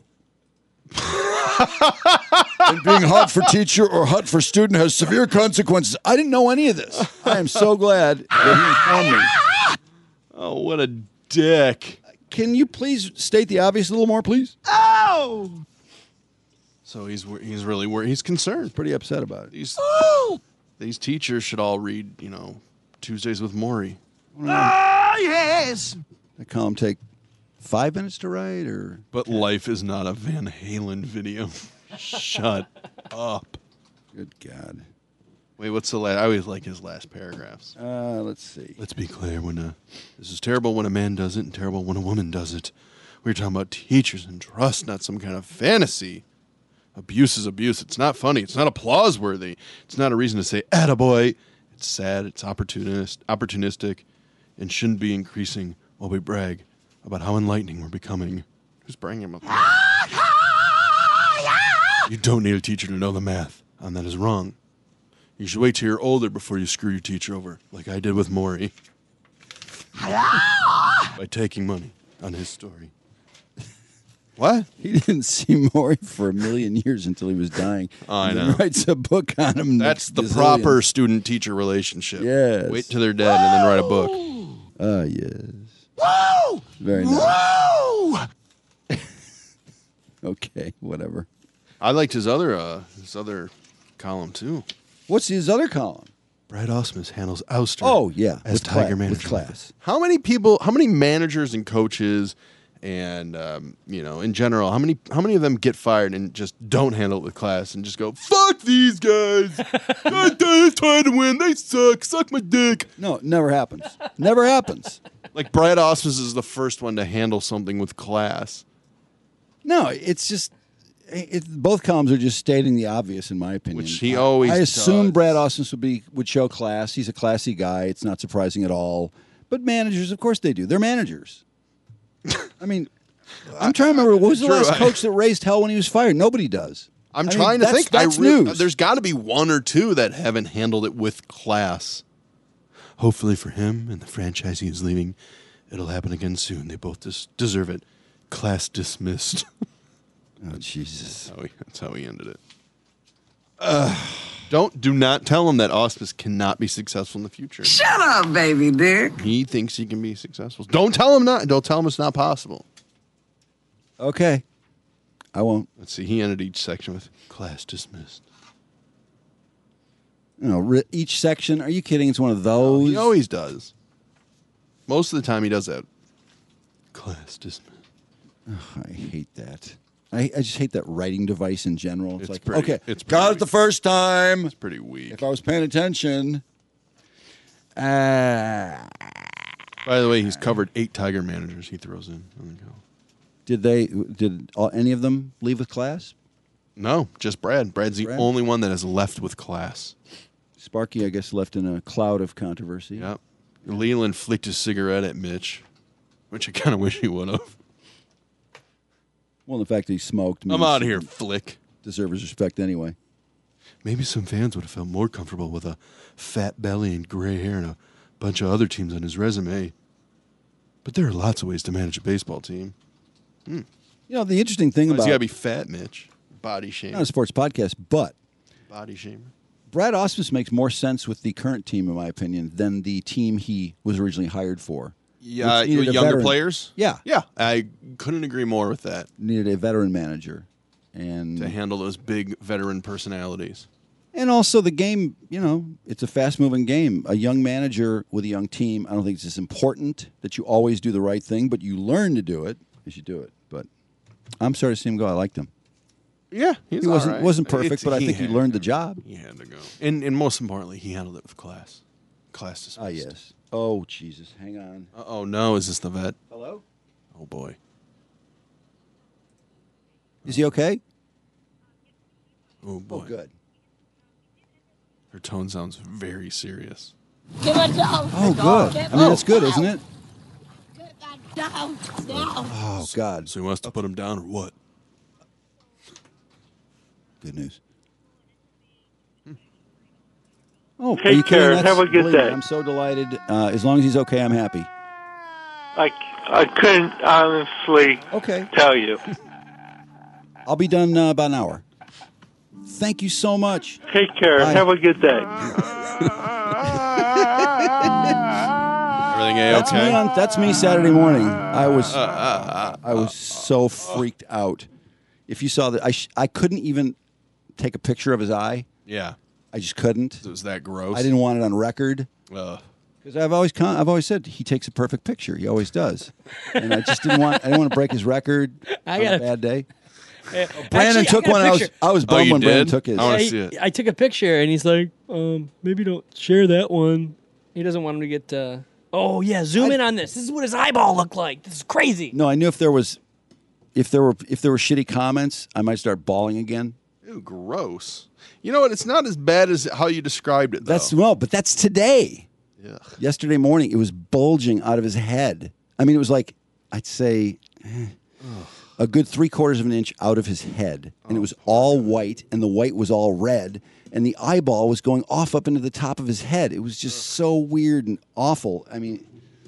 And being hot for teacher or hot for student has severe consequences. I didn't know any of this. I am so glad that he informed me. Oh, what a dick. Can you please state the obvious a little more, please? Oh! So he's really worried. He's concerned. Pretty upset about it. These teachers should all read, Tuesdays with Maury. Oh, yes! That column take 5 minutes to write, or? But life is not a Van Halen video. Shut up. Good God. Wait, what's the last? I always like his last paragraphs. Let's see. Let's be clear. This is terrible when a man does it and terrible when a woman does it. We're talking about teachers and trust, not some kind of fantasy. Abuse is abuse. It's not funny. It's not applause-worthy. It's not a reason to say, attaboy. It's sad. It's opportunistic, and shouldn't be increasing while we brag about how enlightening we're becoming. Who's bragging about that? You don't need a teacher to know the math, and that is wrong. You should wait till you're older before you screw your teacher over, like I did with Maury. By taking money on his story. What? He didn't see Maury for a million years until he was dying. Oh, I And know. then writes a book on him. That's the proper student-teacher relationship. Yes. Wait till they're dead and then write a book. Ah, yes. Woo! Very nice. Woo! Okay, whatever. I liked his other column, too. What's his other column? Brad Ausmus handles Ouster. Oh, yeah. As with Tiger with manager. class. How many managers and coaches and, in general, how many of them get fired and just don't handle it with class and just go, fuck these guys. They're trying to win. They suck. Suck my dick. No, it never happens. Never happens. Like Brad Ausmus is the first one to handle something with class. No, it's just both columns are just stating the obvious, in my opinion. Which he always I assume does. Brad Ausmus would show class. He's a classy guy. It's not surprising at all. But managers, of course they do. They're managers. I mean, I'm trying to remember, what was the last coach that raised hell when he was fired? Nobody does. I'm I mean, trying to think. That's news. There's got to be one or two that haven't handled it with class. Hopefully for him and the franchise he is leaving, it'll happen again soon. They both deserve it. Class dismissed. Oh, Jesus. That's how he ended it. Do not tell him that Auspice cannot be successful in the future. Shut up, baby dick. He thinks he can be successful. Don't tell him not. Don't tell him it's not possible. Okay. I won't. Let's see. He ended each section with class dismissed. Each section? Are you kidding? It's one of those? He always does. Most of the time he does that. Class dismissed. Oh, I hate that. I just hate that writing device in general. It's like, pretty- okay, it's pretty got it weak. the first time. It's pretty weak. If I was paying attention. By the way, he's covered 8 Tiger managers he throws in on the go. Did any of them leave with class? No, just Brad. Brad's the only one that has left with class. Sparky, I guess, left in a cloud of controversy. Yep. Leland flicked his cigarette at Mitch, which I kind of wish he would have. Well, the fact that he smoked. I'm out of here, Flick. Deserve his respect anyway. Maybe some fans would have felt more comfortable with a fat belly and gray hair and a bunch of other teams on his resume. But there are lots of ways to manage a baseball team. You know, the interesting thing He's about... got to be fat, Mitch. Body shamer. Not a sports podcast, but... Body shamer. Brad Ausmus makes more sense with the current team, in my opinion, than the team he was originally hired for. Yeah, Which needed a younger veteran. players? Yeah. Yeah, I couldn't agree more with that. Needed a veteran manager. And to handle those big veteran personalities. And also the game, you know, it's a fast-moving game. A young manager with a young team, I don't think it's as important that you always do the right thing, but you learn to do it as you do it. But I'm sorry to see him go. I liked him. Yeah, he wasn't perfect, but I think he learned the job. He had to go. And most importantly, he handled it with class. Class dismissed. Ah, yes. Oh, Jesus. Hang on. Oh, no. Is this the vet? Hello? Oh, boy. Is he okay? Oh, boy. Oh, good. Her tone sounds very serious. Give it down. Oh, good. I mean, that's good, isn't it? Down. Oh, God. So he wants to put him down or what? Good news. Oh, Take you care. kidding? Have a good Believe me, day. I'm so delighted. As long as he's okay, I'm happy. I couldn't honestly tell you. I'll be done about an hour. Thank you so much. Take care. Bye. Have a good day. Everything okay? That's me Saturday morning. I was so freaked out. If you saw that, I couldn't even take a picture of his eye. Yeah. I just couldn't. It was that gross. I didn't want it on record. Because I've always said he takes a perfect picture. He always does, and I just didn't want to break his record on a bad day. Brandon took one. I was bummed when Brandon took his. I want to see it. I took a picture, and he's like, maybe don't share that one. He doesn't want him to get. Oh yeah, zoom in on this. This is what his eyeball looked like. This is crazy. No, I knew if there were shitty comments, I might start bawling again. Ew, gross. You know what? It's not as bad as how you described it, though. But that's today. Yeah. Yesterday morning, it was bulging out of his head. I mean, it was like, I'd say, a good 3/4 of an inch out of his head. And it was all white, and the white was all red, and the eyeball was going off up into the top of his head. It was just so weird and awful. I mean,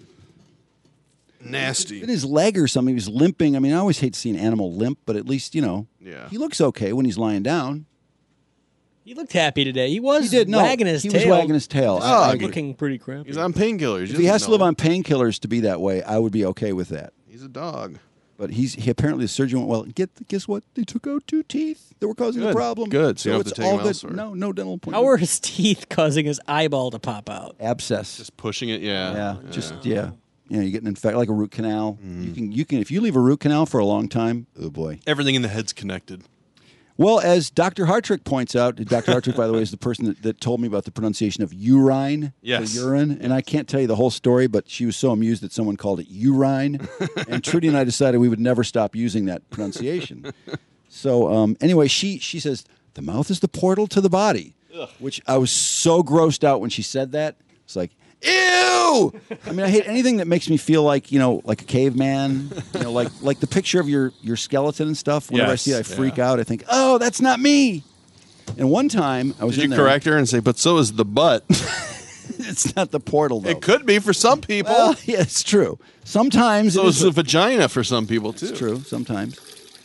nasty. In his leg or something, he was limping. I mean, I always hate to see an animal limp, but at least, he looks okay when he's lying down. He looked happy today. He was He did. No, wagging his he tail. was wagging his tail. Looking pretty crappy. He's on painkillers. If he has to live on painkillers to be that way, I would be okay with that. He's a dog. But he apparently the surgeon went, well, guess what? They took out 2 teeth that were causing the problem. Good. So you don't have it's to take all him good. elsewhere. No dental appointment. How were his teeth causing his eyeball to pop out? Abscess. Just pushing it, yeah. Yeah, you get an infection like a root canal. You can if you leave a root canal for a long time, oh boy. Everything in the head's connected. Well, as Dr. Hartrick points out, Dr. Hartrick, by the way, is the person that told me about the pronunciation of urine for urine. And I can't tell you the whole story, but she was so amused that someone called it urine. And Trudy and I decided we would never stop using that pronunciation. So anyway, she says, the mouth is the portal to the body, which I was so grossed out when she said that. It's like, ew! I mean, I hate anything that makes me feel like, like a caveman, like the picture of your skeleton and stuff. Whenever I see it, I freak out. I think, oh, that's not me. And one time I was Did in you there. correct her and say, but so is the butt? It's not the portal, though. It could be for some people. Well, yeah, it's true. Sometimes so is the vagina for some people, too. It's true, sometimes.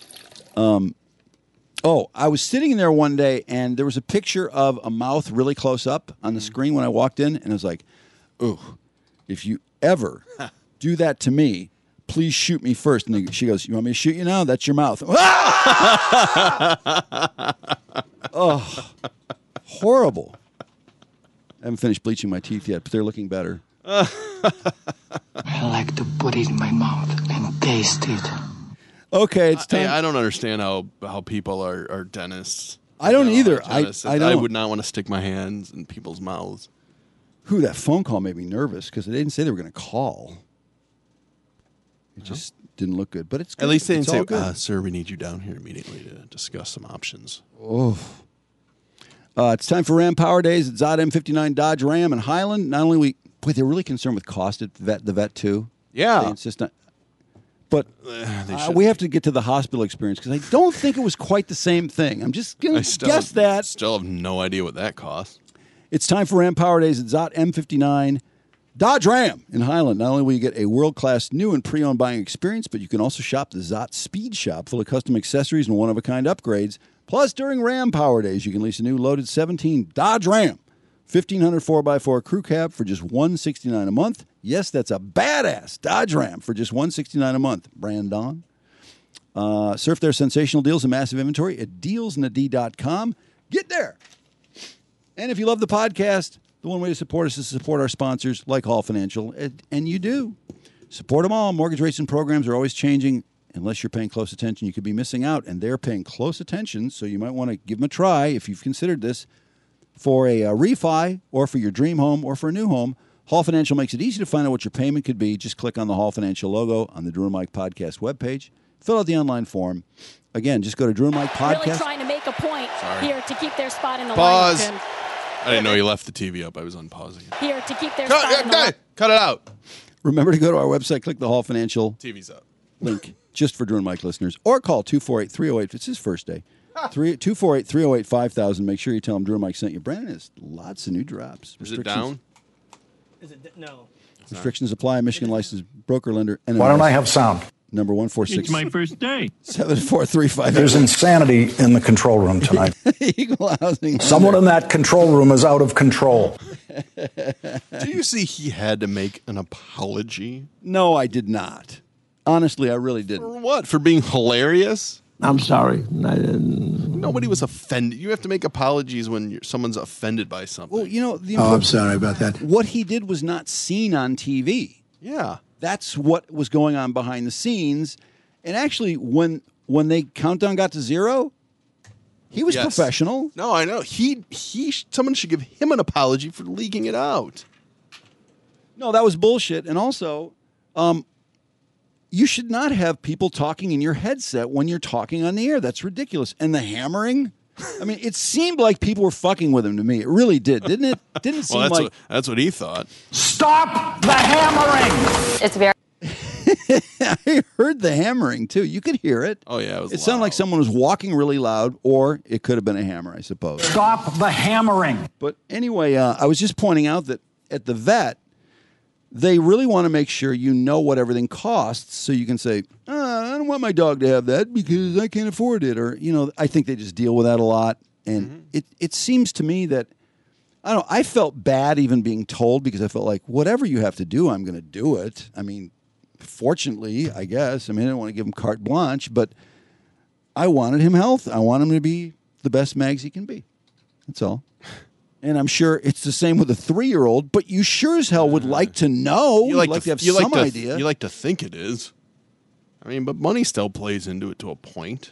I was sitting there one day, and there was a picture of a mouth really close up on the screen when I walked in, and I was like, ooh, if you ever do that to me, please shoot me first. And she goes, you want me to shoot you now? That's your mouth. Oh, horrible. I haven't finished bleaching my teeth yet, but they're looking better. I like to put it in my mouth and taste it. Okay, it's time. I don't understand how people are dentists. I don't either. I would not want to stick my hands in people's mouths. That phone call made me nervous because they didn't say they were going to call. It just didn't look good. But it's good. At least they didn't It's all say, good. sir, we need you down here immediately to discuss some options. Oh. It's time for Ram Power Days at Zod M59 Dodge Ram in Highland. Not only they're really concerned with cost at the vet too. Yeah. They insist on. But we have to get to the hospital experience because I don't think it was quite the same thing. I'm just going to guess that. Still have no idea what that costs. It's time for Ram Power Days at Zot M59 Dodge Ram in Highland. Not only will you get a world-class new and pre-owned buying experience, but you can also shop the Zot Speed Shop full of custom accessories and one-of-a-kind upgrades. Plus, during Ram Power Days, you can lease a new loaded 17 Dodge Ram 1500 4x4 crew cab for just $169 a month. Yes, that's a badass Dodge Ram for just $169 a month. Brandon. Surf their sensational deals and massive inventory at dealsnad.com. Get there. And if you love the podcast, the one way to support us is to support our sponsors like Hall Financial, and you do. Support them all. Mortgage rates and programs are always changing. Unless you're paying close attention, you could be missing out, and they're paying close attention, so you might want to give them a try if you've considered this for a refi or for your dream home or for a new home. Hall Financial makes it easy to find out what your payment could be. Just click on the Hall Financial logo on the Drew and Mike Podcast webpage. Fill out the online form. Again, just go to Drew and Mike Podcast. Really trying to make a point here to keep their spot in the Pause. lineup, Jim. I didn't know you left the TV up. I was unpausing it. Here to keep their spot in the lineup. Cut it out. Remember to go to our website, click the Hall Financial TV's up. link just for Drew and Mike listeners, or call 248-308. It's his first day. 248-308-5000. Make sure you tell him Drew and Mike sent you. Brandon has lots of new drops. Is it down? Is it no? Restrictions apply. Michigan licensed broker lender. NMLS, Why don't I have sound? Number 146. It's my first day. 74358. There's insanity in the control room tonight. Equal housing. Someone in that control room is out of control. Do you see he had to make an apology? No, I did not. Honestly, I really didn't. For what? For being hilarious? I'm sorry. Nobody was offended. You have to make apologies when someone's offended by something. Well, you know, I'm sorry about that. What he did was not seen on TV. Yeah. That's what was going on behind the scenes. And actually, when they countdown got to 0, he was professional. No, I know. Someone should give him an apology for leaking it out. No, that was bullshit. And also, you should not have people talking in your headset when you're talking on the air. That's ridiculous. And the hammering, I mean, it seemed like people were fucking with him to me. It really did, didn't it? Didn't it seem like... That's what he thought. Stop the hammering! It's very. I heard the hammering, too. You could hear it. Oh, yeah, it sounded like someone was walking really loud, or it could have been a hammer, I suppose. Stop the hammering! But anyway, I was just pointing out that at the vet, they really want to make sure you know what everything costs so you can say, I don't want my dog to have that because I can't afford it. Or, you know, I think they just deal with that a lot. And it seems to me that, I don't know, I felt bad even being told because I felt like whatever you have to do, I'm going to do it. I mean, fortunately, I guess. I mean, I didn't want to give him carte blanche, but I wanted him health. I want him to be the best Mags he can be. That's all. And I'm sure it's the same with a 3-year-old, but you sure as hell would like to know. You'd like to have some idea. You like to think it is. I mean, but money still plays into it to a point.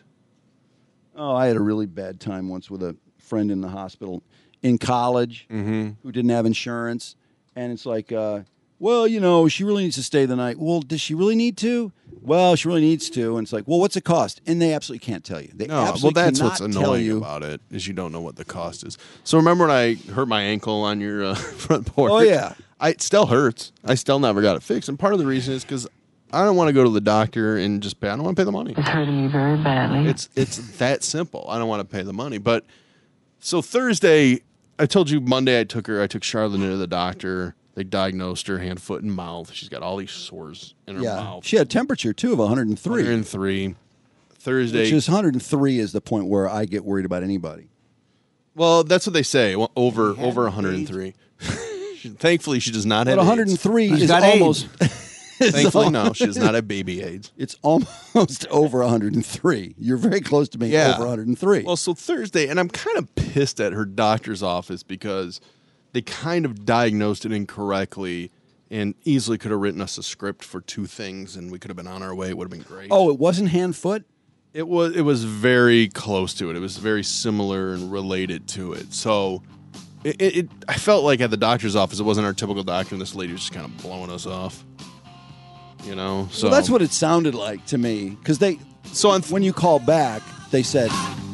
Oh, I had a really bad time once with a friend in the hospital in college who didn't have insurance. And it's like, well, you know, she really needs to stay the night. Well, does she really need to? Well, she really needs to. And it's like, well, what's it cost? And they absolutely can't tell you. They absolutely that's what's cannot tell annoying you. about it is you don't know what the cost is. So remember when I hurt my ankle on your front porch? Oh, yeah. It still hurts. I still never got it fixed. And part of the reason is because I don't want to go to the doctor and just pay. I don't want to pay the money. It's hurting me very badly. It's that simple. I don't want to pay the money. But so Thursday, I told you Monday I took Charlotte into the doctor. They diagnosed her hand, foot, and mouth. She's got all these sores in her mouth. She had a temperature, too, of 103. 103. Thursday. Which is 103 is the point where I get worried about anybody. Well, that's what they say. Over 103. Thankfully, she does not have 103 AIDS. is almost... Thankfully, no. She does not have baby AIDS. It's almost over 103. You're very close to being over 103. Well, so Thursday, and I'm kind of pissed at her doctor's office because they kind of diagnosed it incorrectly and easily could have written us a script for 2 things, and we could have been on our way. It would have been great. Oh, it wasn't hand-foot? It was very close to it. It was very similar and related to it. So I felt like at the doctor's office, it wasn't our typical doctor, and this lady was just kind of blowing us off. You know, so Well, that's what it sounded like to me because when you call back, they said,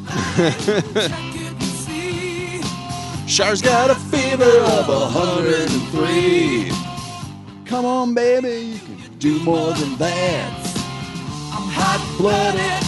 Char's got a fever of 103. Come on, baby, you can do more than that. I'm hot-blooded.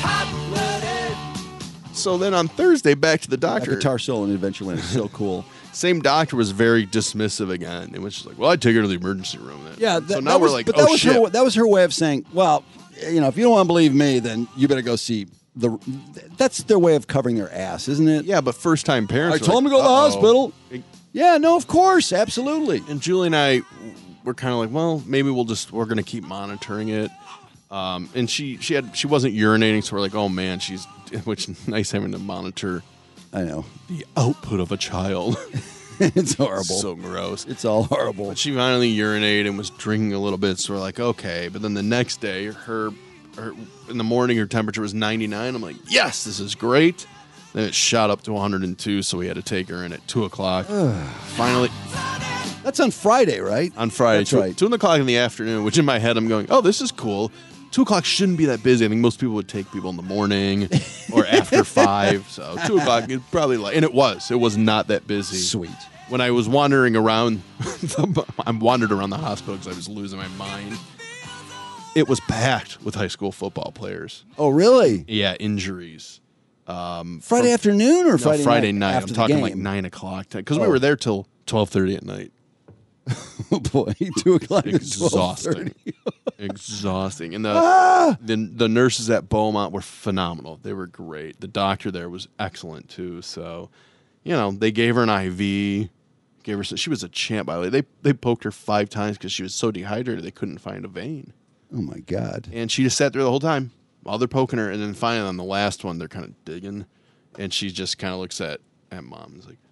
So then on Thursday, back to the doctor. Guitar solo in Adventureland is so cool. Same doctor was very dismissive again. It was just like, well, I'd take her to the emergency room then. Yeah, so now we're like, but oh, shit. that was her way of saying, well, you know, if you don't want to believe me, then you better go see that's their way of covering their ass, isn't it? Yeah, but first-time parents I told them to go to the hospital. Yeah, no, of course, absolutely. And Julie and I were kind of like, well, maybe we're going to keep monitoring it. And she wasn't urinating, so we're like, oh man, which is nice having to monitor. I know the output of a child. It's horrible. So gross. It's all horrible. But she finally urinated and was drinking a little bit, so we're like, okay. But then the next day, her in the morning, her temperature was 99. I'm like, yes, this is great. Then it shot up to 102, so we had to take her in at 2 o'clock. Finally. That's on Friday, right? On Friday. That's right. 2 o'clock in the afternoon, which in my head I'm going, oh, this is cool. 2 o'clock shouldn't be that busy. I think most people would take people in the morning or after 5. So 2 o'clock is probably and it was not that busy. Sweet. When I was wandering around, I wandered around the hospital because I was losing my mind. It was packed with high school football players. Oh, really? Yeah, injuries. Friday afternoon or Friday night? After I'm talking the like game? 9 o'clock because we were there till 12:30 at night. Oh boy, 2 o'clock. Exhausting. Exhausting. And the nurses at Beaumont were phenomenal. They were great. The doctor there was excellent too. So, they gave her an IV. She was a champ, by the way. They poked her 5 times because she was so dehydrated they couldn't find a vein. Oh my God. And she just sat there the whole time while they're poking her. And then finally on the last one, they're kind of digging. And she just kind of looks at mom and is like,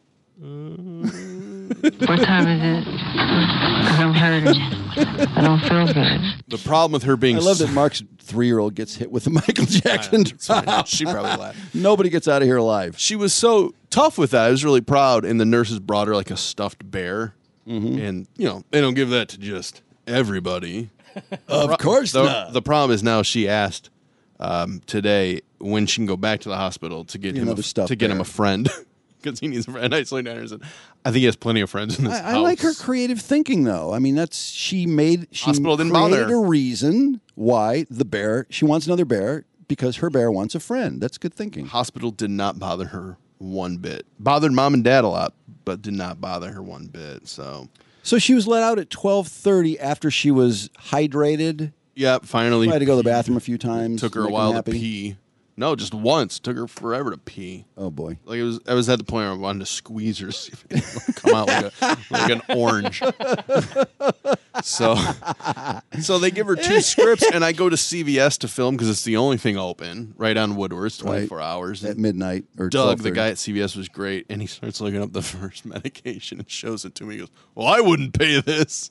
What time is it? Because I'm hurting. I don't feel good. The problem with her being... I love that Mark's 3-year-old gets hit with the Michael Jackson drop. She probably laughed. Nobody gets out of here alive. She was so tough with that. I was really proud. And the nurses brought her like a stuffed bear. Mm-hmm. And, they don't give that to just everybody. Of course not. The problem is now she asked today when she can go back to the hospital to get him a friend. Because he needs a friend. I told Diners, and I think he has plenty of friends in this house. I like her creative thinking, though. I mean, she Hospital didn't created bother. a reason why she wants another bear because her bear wants a friend. That's good thinking. Hospital did not bother her one bit. Bothered mom and dad a lot, but did not bother her one bit. So she was let out at 12:30 after she was hydrated. Yep, finally. Tried to go to the bathroom a few times. Took her a while to pee. No, just once. Took her forever to pee. Oh boy! Like I was at the point where I wanted to squeeze her, see if it would come out like an orange. So they give her 2 scripts, and I go to CVS to film because it's the only thing open right on Woodward. It's 24 hours at midnight. Or Doug, 12:30. the guy at CVS, was great, and he starts looking up the first medication and shows it to me. He goes, "Well, I wouldn't pay this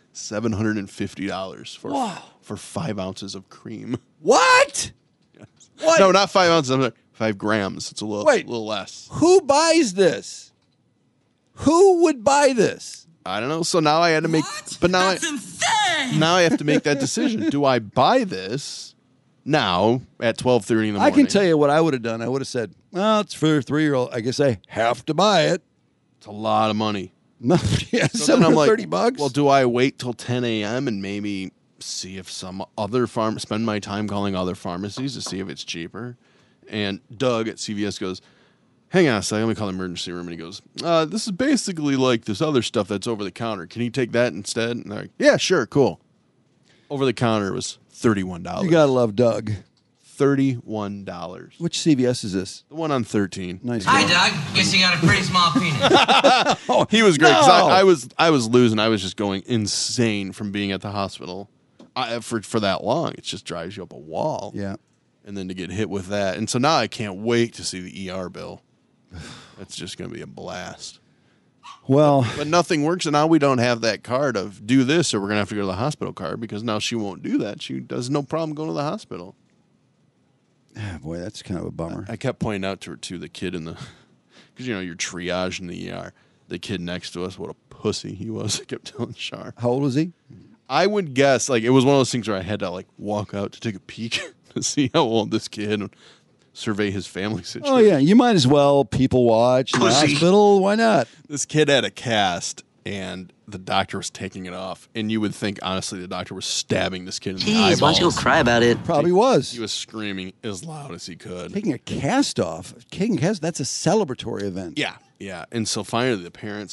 $750 for 5 ounces of cream." What? What? No, not 5 ounces. I'm like 5 grams. It's a little less. Who buys this? Who would buy this? I don't know. So now I had to make. But now now I have to make that decision. Do I buy this now at 12:30 in the morning? I can tell you what I would have done. I would have said, "Well, it's for a 3-year-old. I guess I have to buy it." It's a lot of money. No, yeah, so then I'm like, $730. Well, do I wait till 10 a.m. and maybe see if some other spend my time calling other pharmacies to see if it's cheaper? And Doug at CVS goes, "Hang on a second, let me call the emergency room." And he goes, "This is basically like this other stuff that's over the counter. Can you take that instead?" And they're like, "Yeah, sure, cool." Over the counter was $31. You gotta love Doug. $31. Which CVS is this? The one on 13. Nice. Hi, Doug. Guess you got a pretty small penis. He was great because I was losing. I was just going insane from being at the hospital for that long. It just drives you up a wall. Yeah. And then to get hit with that. And so now I can't wait to see the ER bill. That's just going to be a blast. Well, but nothing works, and now we don't have that card of do this, or we're going to have to go to the hospital card because now she won't do that. She does no problem going to the hospital. Boy, that's kind of a bummer. I kept pointing out to her too, the kid in the because you're triage in the ER. The kid next to us, what a pussy he was. I kept telling Shar. How old was he? I would guess it was one of those things where I had to walk out to take a peek to see how old this kid and survey his family situation. Oh yeah, you might as well people watch in the hospital. Why not? This kid had a cast, and the doctor was taking it off. And you would think, honestly, the doctor was stabbing this kid in the eyeballs. Why don't you go cry about it? Probably was. He was screaming as loud as he could. Taking a cast off. Taking a cast, that's a celebratory event. Yeah. And so finally the parent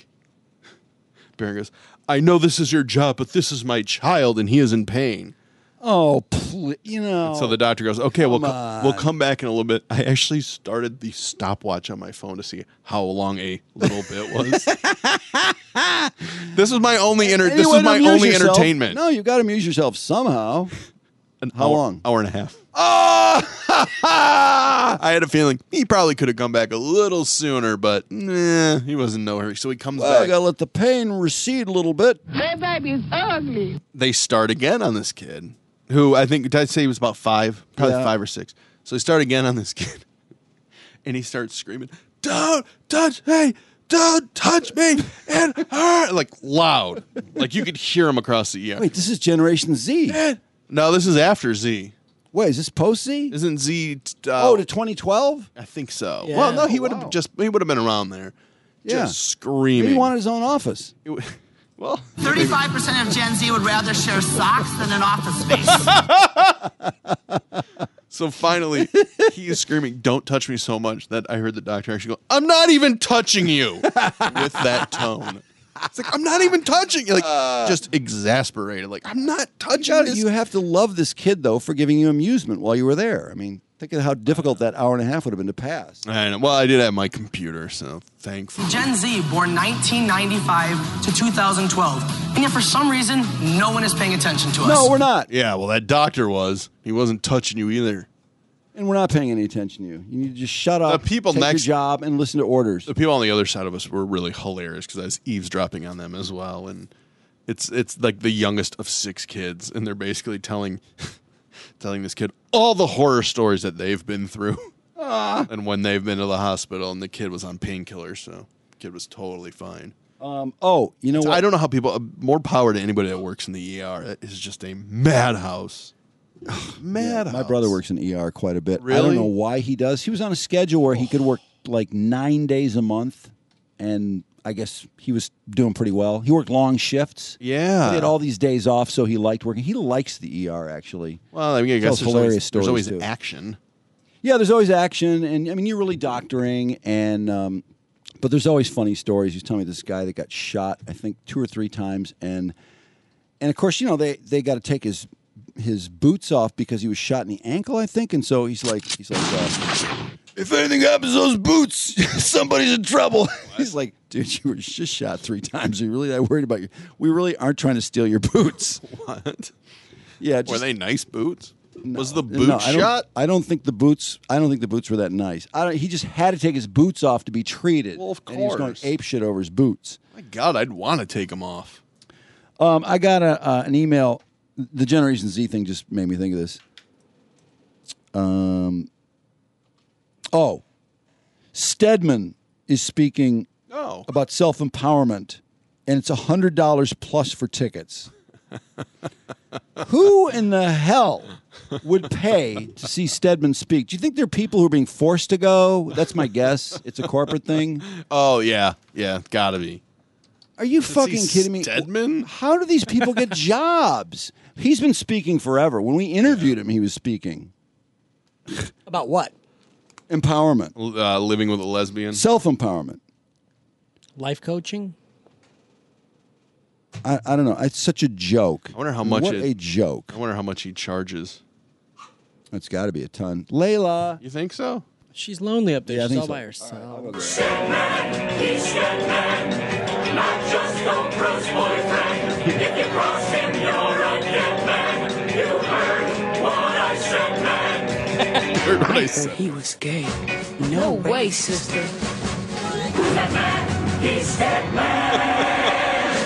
goes, I know this is your job, but this is my child, and he is in pain. Oh, please, And so the doctor goes, okay, we'll come back in a little bit. I actually started the stopwatch on my phone to see how long a little bit was. This was my only entertainment. No, you got to amuse yourself somehow. How long? Hour and a half. Oh! I had a feeling he probably could have come back a little sooner, but he wasn't in no hurry. So he comes back. I got to let the pain recede a little bit. That baby's ugly. They start again on this kid, who I think, did I say he was about 5? Probably 5 or 6. So they start again on this kid, and he starts screaming, don't touch me! Don't touch me! And loud. You could hear him across the ER. Wait, this is Generation Z. No, this is after Z. Wait, is this post Z? Isn't Z? To 2012? I think so. Yeah. Well, no, he would have been around there, just screaming. Maybe he wanted his own office. Well, 35% of Gen Z would rather share socks than an office space. So finally, he is screaming, "Don't touch me!" so much that I heard the doctor actually go, "I'm not even touching you," with that tone. It's I'm not even touching you. Just exasperated. I'm not touching this. You have to love this kid, though, for giving you amusement while you were there. I mean, think of how difficult that hour and a half would have been to pass. I know. Well, I did have my computer, so thankfully. Gen Z, born 1995 to 2012. And yet, for some reason, no one is paying attention to us. No, we're not. Yeah, well, that doctor was. He wasn't touching you either. And we're not paying any attention to you. You need to just shut up, take your job, and listen to orders. The people on the other side of us were really hilarious because I was eavesdropping on them as well. And it's like the youngest of 6 kids, and they're basically telling this kid all the horror stories that they've been through and when they've been to the hospital, and the kid was on painkillers, so the kid was totally fine. You know what? I don't know how people, more power to anybody that works in the ER. It is just a madhouse. Madhouse. My brother works in ER quite a bit. Really? I don't know why he does. He was on a schedule where he could work 9 days a month, and I guess he was doing pretty well. He worked long shifts. Yeah. He had all these days off, so he liked working. He likes the ER, actually. Well, I mean, I guess there's always action. Yeah, there's always action, and I mean, you're really doctoring, and but there's always funny stories. He was telling me this guy that got shot, I think 2 or 3 times, and of course, they got to take his boots off because he was shot in the ankle, I think, and so he's like, if anything happens to those boots, somebody's in trouble. What? He's like, dude, you were just shot 3 times. Are you really that worried about you? We really aren't trying to steal your boots. What? Yeah, were they nice boots? No, was the boot shot? I don't think the boots were that nice. He just had to take his boots off to be treated. Well, of course. And he was going ape shit over his boots. My God, I'd want to take them off. I got an email. The Generation Z thing just made me think of this. Stedman is speaking about self-empowerment, and it's $100 plus for tickets. Who in the hell would pay to see Stedman speak? Do you think there are people who are being forced to go? That's my guess. It's a corporate thing. Oh, yeah. Yeah, gotta be. Are you fucking kidding me? Stedman? How do these people get jobs? He's been speaking forever. When we interviewed him, he was speaking. About what? Empowerment. Living with a lesbian. Self-empowerment. Life coaching? I don't know. It's such a joke. I wonder how much. What a joke. I wonder how much he charges. That's got to be a ton. Layla. You think so? She's lonely up there. Yeah, She's I all think by herself. He's Stedman, not just Oprah's boyfriend. If you cross him, you're a dead man. You heard what I said, man. You heard what I said. He was gay. No way, sister. Stedman, he's Stedman.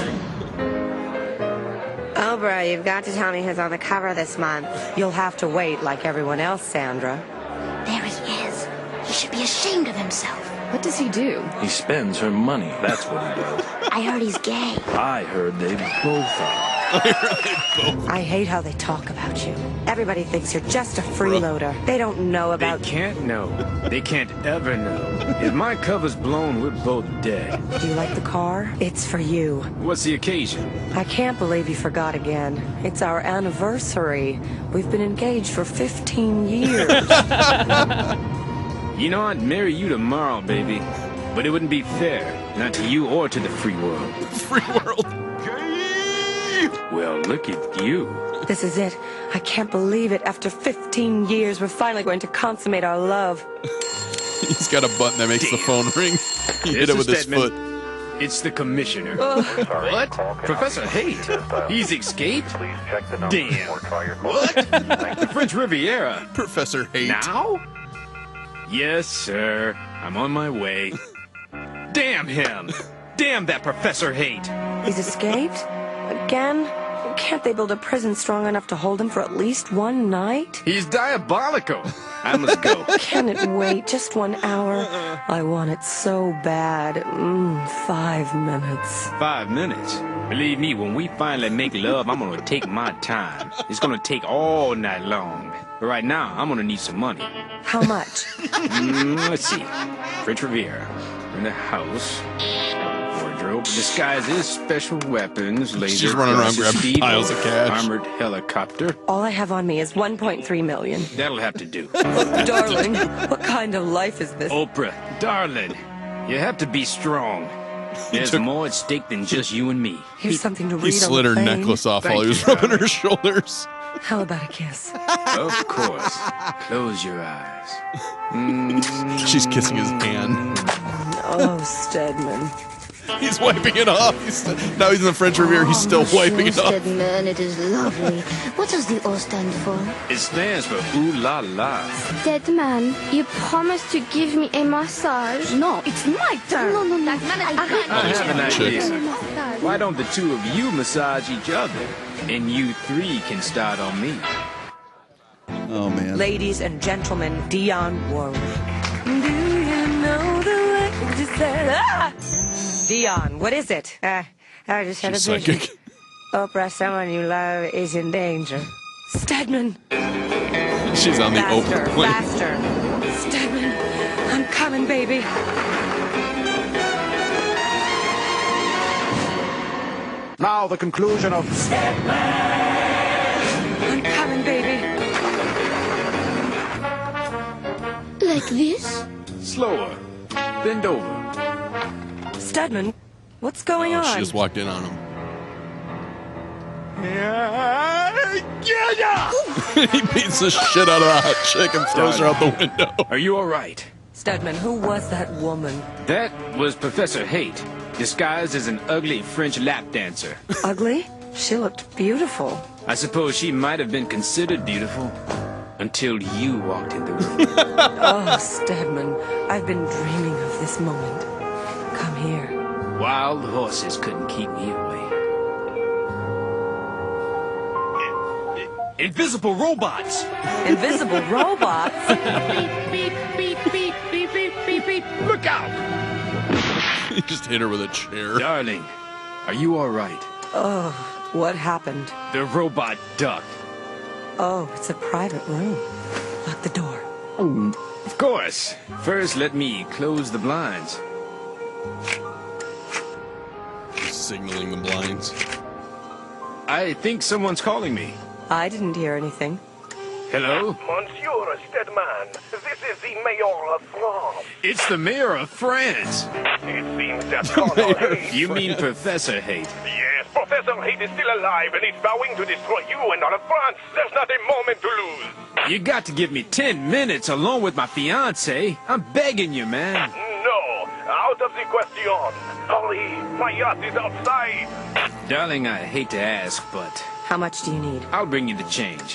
Oprah, you've got to tell me who's on the cover this month. You'll have to wait like everyone else, Sandra. There he is. He should be ashamed of himself. What does he do? He spends her money. That's what he does. I heard he's gay. I heard they both are. I hate how they talk about you. Everybody thinks you're just a freeloader. They don't know about... They can't know. They can't ever know. If my cover's blown, we're both dead. Do you like the car? It's for you. What's the occasion? I can't believe you forgot again. It's our anniversary. We've been engaged for 15 years. You know, I'd marry you tomorrow, baby. But it wouldn't be fair. Not to you or to the free world. Free world. Well, look at you. This is it. I can't believe it. After 15 years, we're finally going to consummate our love. He's got a button that makes the phone ring. He hit it with his foot. It's the commissioner. What? Professor Haight? He's escaped? Damn. What? The French Riviera. Professor Haight. Now? Yes, sir. I'm on my way. Damn him. Damn that Professor Haight. He's escaped? Again? Can't they build a prison strong enough to hold him for at least one night? He's diabolical. I must go. Can it wait just 1 hour? I want it so bad. 5 minutes. 5 minutes? Believe me, when we finally make love, I'm gonna take my time. It's gonna take all night long. But right now, I'm gonna need some money. How much? Let's see. French Riviera. In the house. Wardrobe. Disguises, special weapons, laser. She's running around grabbing piles of cash. Armored helicopter. All I have on me is 1.3 million. That'll have to do. Darling, what kind of life is this? Oprah, darling, you have to be strong. There's more at stake than just you and me. Here's something to read. He slid her necklace off while he was rubbing her shoulders. How about a kiss? Of course. Close your eyes. She's kissing his hand. Oh, Stedman. He's wiping it off. Now he's in the French Riviera. He's still wiping it off. Stedman, it is lovely. What does the O stand for? It stands for ooh la la. Stedman, you promised to give me a massage. No, it's my turn. No. I have an idea. Why don't the two of you massage each other? And you three can start on me. Oh, man. Ladies and gentlemen, Dionne Warwick. Do you know the way to say Dionne, what is it? I just had She's a vision. psychic. Oprah, someone you love is in danger. Stedman. She's on the Faster, open plane. faster. Stedman, I'm coming, baby. Now the conclusion of I'm coming, baby. Like this? Slower. Bend over. Stedman, what's going on? She just walked in on him. He beats the shit out of the hot chick and throws her out the window. Are you all right? Stedman, who was that woman? That was Professor Haight, disguised as an ugly French lap dancer. Ugly? She looked beautiful. I suppose she might have been considered beautiful until you walked in the room. Oh, Stedman, I've been dreaming of this moment. Come here. Wild horses couldn't keep me away. Invisible robots! Invisible robots? Beep, beep, beep, beep, beep, beep, beep. Look out! He just hit her with a chair. Darling, are you all right? Oh, what happened? The robot ducked. Oh, it's a private room. Lock the door. Of course. First, let me close the blinds. Signaling the blinds. I think someone's calling me. I didn't hear anything. Hello? Monsieur Stedman, this is the Mayor of France. It's the Mayor of France. It seems that Colonel Haight... You mean Professor Haight? Yes, Professor Haight is still alive and is vowing to destroy you and all of France. There's not a moment to lose. You got to give me 10 minutes alone with my fiancée. I'm begging you, man. No, out of the question. Hurry, my yacht is outside. Darling, I hate to ask, but... How much do you need? I'll bring you the change.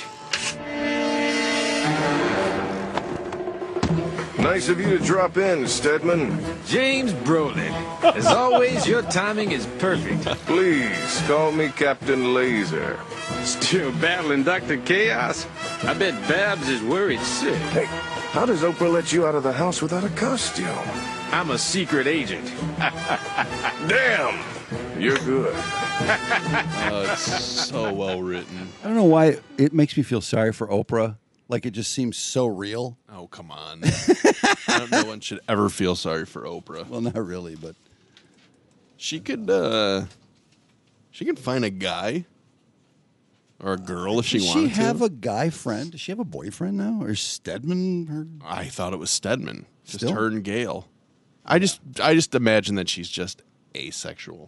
Nice of you to drop in, Stedman. James Brolin. As always, your timing is perfect. Please, call me Captain Laser. Still battling Dr. Chaos? I bet Babs is worried sick. Hey, How does Oprah let you out of the house without a costume? I'm a secret agent. Damn! You're good. It's so well written. I don't know why it makes me feel sorry for Oprah. Like, it just seems so real. Oh, come on. No one should ever feel sorry for Oprah. Well, not really, but she could find a guy or a girl if she wanted to. Does she have a guy friend? Does she have a boyfriend now? Or is Stedman her? I thought it was Stedman. Just Still? her and Gail. I just imagine that she's just asexual.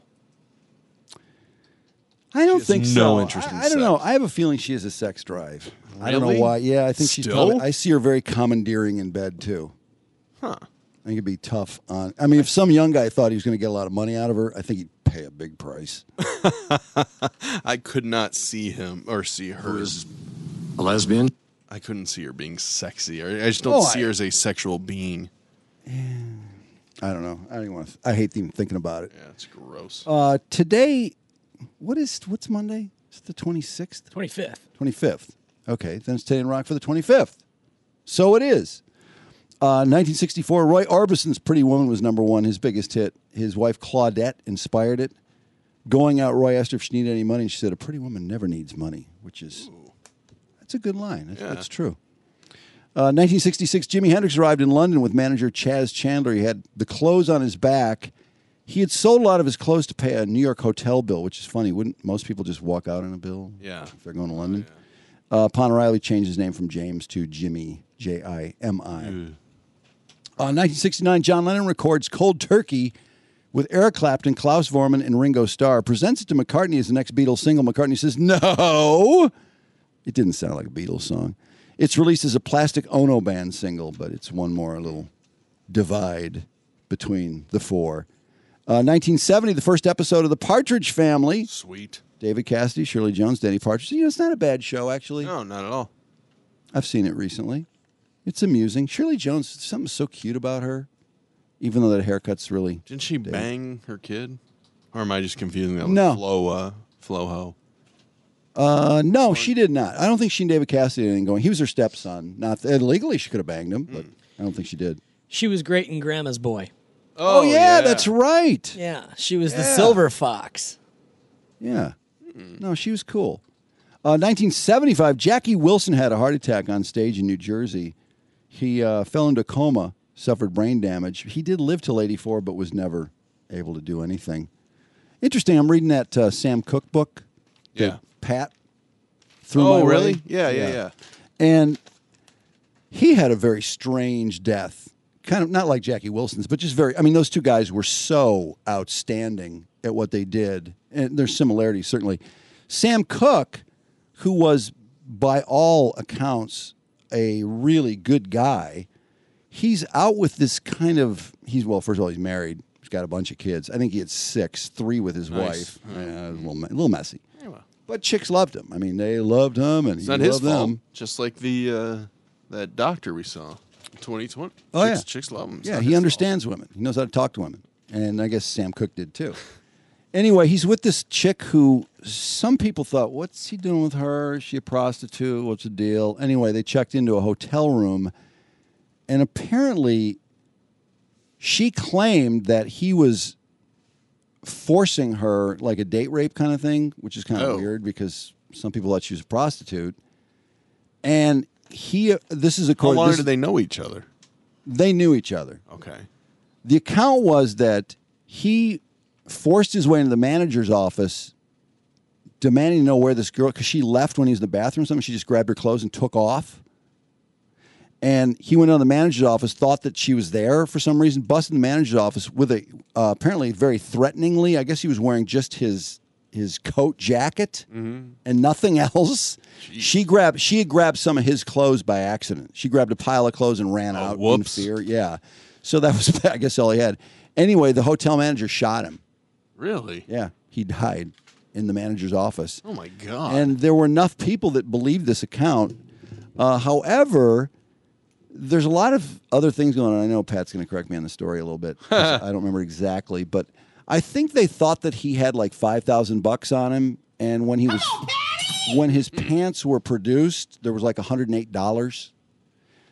I don't think so. No interest in I don't know. I have a feeling she has a sex drive. I don't know Really? why. Yeah, I think she's Still? probably. I see her very commandeering in bed too. Huh. I think it'd be tough on. I mean, if some young guy thought he was going to get a lot of money out of her, I think he'd pay a big price. I could not see him or see her as a lesbian. I couldn't see her being sexy. I just don't see her as a sexual being. I don't know. I don't even want to. I hate even thinking about it. Yeah, it's gross. Today, what's Monday? Is it the 26th? 25th. 25th. Okay, then it's Today in Rock for the 25th. So it is. 1964, Roy Orbison's Pretty Woman was number one, his biggest hit. His wife Claudette inspired it. Going out, Roy asked her if she needed any money, and she said, "A pretty woman never needs money," which is, that's a good line. That's true. 1966, Jimi Hendrix arrived in London with manager Chaz Chandler. He had the clothes on his back. He had sold a lot of his clothes to pay a New York hotel bill, which is funny. Wouldn't most people just walk out on a bill if they're going to London? Pon O'Reilly changed his name from James to Jimmy, J-I-M-I. 1969, John Lennon records Cold Turkey with Eric Clapton, Klaus Vormann, and Ringo Starr. Presents it to McCartney as the next Beatles single. McCartney says, no. It didn't sound like a Beatles song. It's released as a Plastic Ono Band single, but it's one more little divide between the four. 1970, the first episode of The Partridge Family. Sweet. David Cassidy, Shirley Jones, Danny Partridge. You know, it's not a bad show, actually. No, not at all. I've seen it recently. It's amusing. Shirley Jones, something so cute about her, even though that haircut's really... Didn't she bang her kid? Or am I just confusing that with No. Flo Ho? No, she did not. I don't think she and David Cassidy had anything going. He was her stepson. Not legally, she could have banged him, but I don't think she did. She was great in Grandma's Boy. Oh yeah, that's right. Yeah, she was the silver fox. Yeah. No, she was cool. 1975, Jackie Wilson had a heart attack on stage in New Jersey. He fell into a coma, suffered brain damage. He did live till 84, but was never able to do anything. Interesting. I'm reading that Sam Cooke book. Yeah. Pat threw my way. Really? Yeah. And he had a very strange death. Kind of not like Jackie Wilson's, but just very... I mean, those two guys were so outstanding at what they did. And there's similarities, certainly. Sam Cooke, who was, by all accounts, a really good guy, he's out with this kind of... Well, first of all, he's married. He's got a bunch of kids. I think he had 6, 3 with his wife. Yeah, a little messy. But chicks loved him. I mean, they loved him, and It's he not loved his fault. them. Just like the that doctor we saw in 2020. Oh, Chicks love him. It's Yeah, not he his understands women. He knows how to talk to women. And I guess Sam Cooke did too. Anyway, he's with this chick who some people thought, what's he doing with her? Is she a prostitute? What's the deal? Anyway, they checked into a hotel room, and apparently she claimed that he was forcing her like a date rape kind of thing, which is kind of weird because some people thought she was a prostitute. And this is How long did they know each other? They knew each other. Okay. The account was that he forced his way into the manager's office, demanding to know where this girl, because she left when he was in the bathroom or something. She just grabbed her clothes and took off. And he went into the manager's office, thought that she was there for some reason, busted in the manager's office with apparently very threateningly. I guess he was wearing just his coat jacket and nothing else. She had grabbed some of his clothes by accident. She grabbed a pile of clothes and ran out in fear. Yeah. So that was, I guess, all he had. Anyway, the hotel manager shot him. Really? Yeah. He died in the manager's office. Oh, my God. And there were enough people that believed this account. However, there's a lot of other things going on. I know Pat's going to correct me on the story a little bit. I don't remember exactly, but I think they thought that he had like $5,000 on him, and when his pants were produced, there was like $108.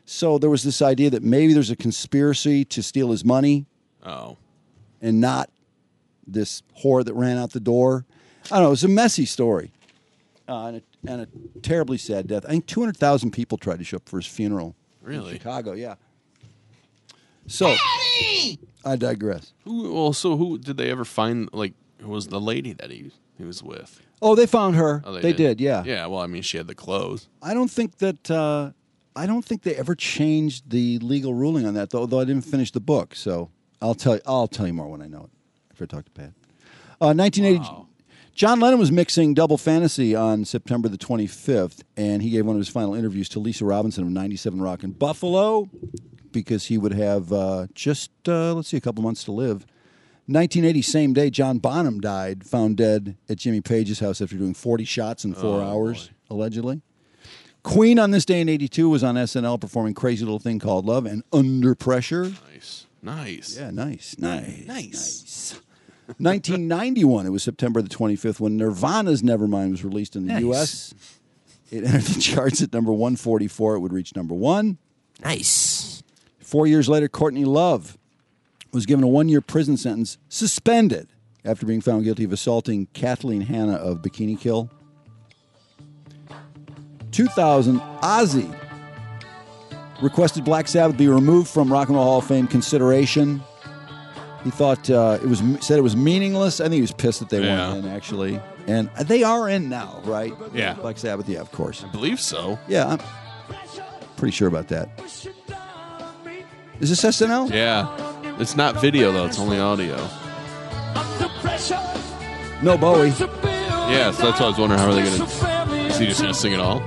So there was this idea that maybe there's a conspiracy to steal his money. Oh. And not this whore that ran out the door. I don't know. It was a messy story. And a terribly sad death. I think 200,000 people tried to show up for his funeral. Really? In Chicago, yeah. So, I digress. Who did they ever find, like, who was the lady that he was with? Oh, they found her. Oh, they did, yeah. Yeah, well, I mean, she had the clothes. I don't think they ever changed the legal ruling on that, though I didn't finish the book. So I'll tell you more when I know it. If I talk to Pat. 1980. Wow. John Lennon was mixing Double Fantasy on September the 25th, and he gave one of his final interviews to Lisa Robinson of 97 Rock in Buffalo because he would have a couple months to live. 1980, same day, John Bonham died, found dead at Jimmy Page's house after doing 40 shots in 4 hours, allegedly. Queen on this day in 82 was on SNL performing Crazy Little Thing Called Love and Under Pressure. Nice. Yeah, nice. 1991, it was September the 25th when Nirvana's Nevermind was released in the U.S. It entered the charts at number 144. It would reach number 1. Nice. 4 years later, Courtney Love was given a 1-year prison sentence, suspended, after being found guilty of assaulting Kathleen Hanna of Bikini Kill. 2000, Ozzy requested Black Sabbath be removed from Rock and Roll Hall of Fame consideration. He thought said it was meaningless. I think he was pissed that they weren't in, actually. And they are in now, right? Yeah. Black Sabbath, yeah, of course. I believe so. Yeah, I'm pretty sure about that. Is this SNL? Yeah. It's not video, though. It's only audio. No Bowie. Yeah, so that's why I was wondering how are they going to... Is he just going to sing it all?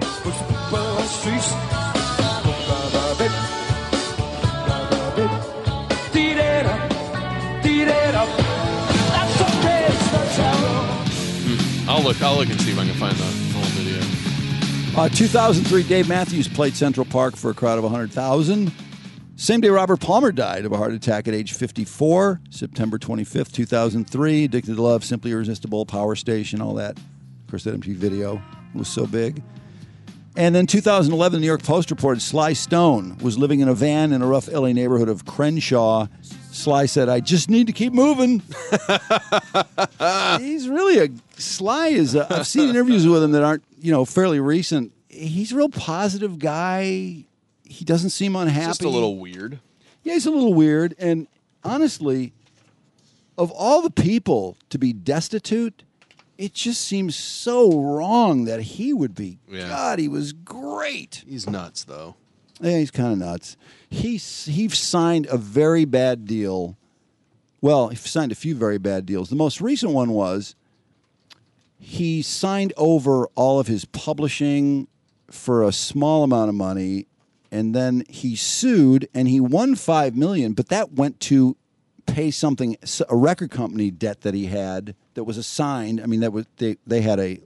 I'll look and see if I can find the full video. 2003, Dave Matthews played Central Park for a crowd of 100,000. Same day, Robert Palmer died of a heart attack at age 54, September 25th, 2003. Addicted to Love, Simply Irresistible, Power Station, all that. Of course, that MTV video was so big. And then 2011, the New York Post reported Sly Stone was living in a van in a rough LA neighborhood of Crenshaw. Sly said, "I just need to keep moving." He's really Sly is I've seen interviews with him that aren't, fairly recent. He's a real positive guy. He doesn't seem unhappy. Just a little weird. Yeah, he's a little weird. And honestly, of all the people to be destitute, it just seems so wrong that he would be. Yeah. God, he was great. He's nuts, though. Yeah, he's kind of nuts. He signed a very bad deal. Well, he signed a few very bad deals. The most recent one was he signed over all of his publishing for a small amount of money, and then he sued, and he won $5 million, but that went to pay a record company debt that he had that was assigned. I mean, that was they had a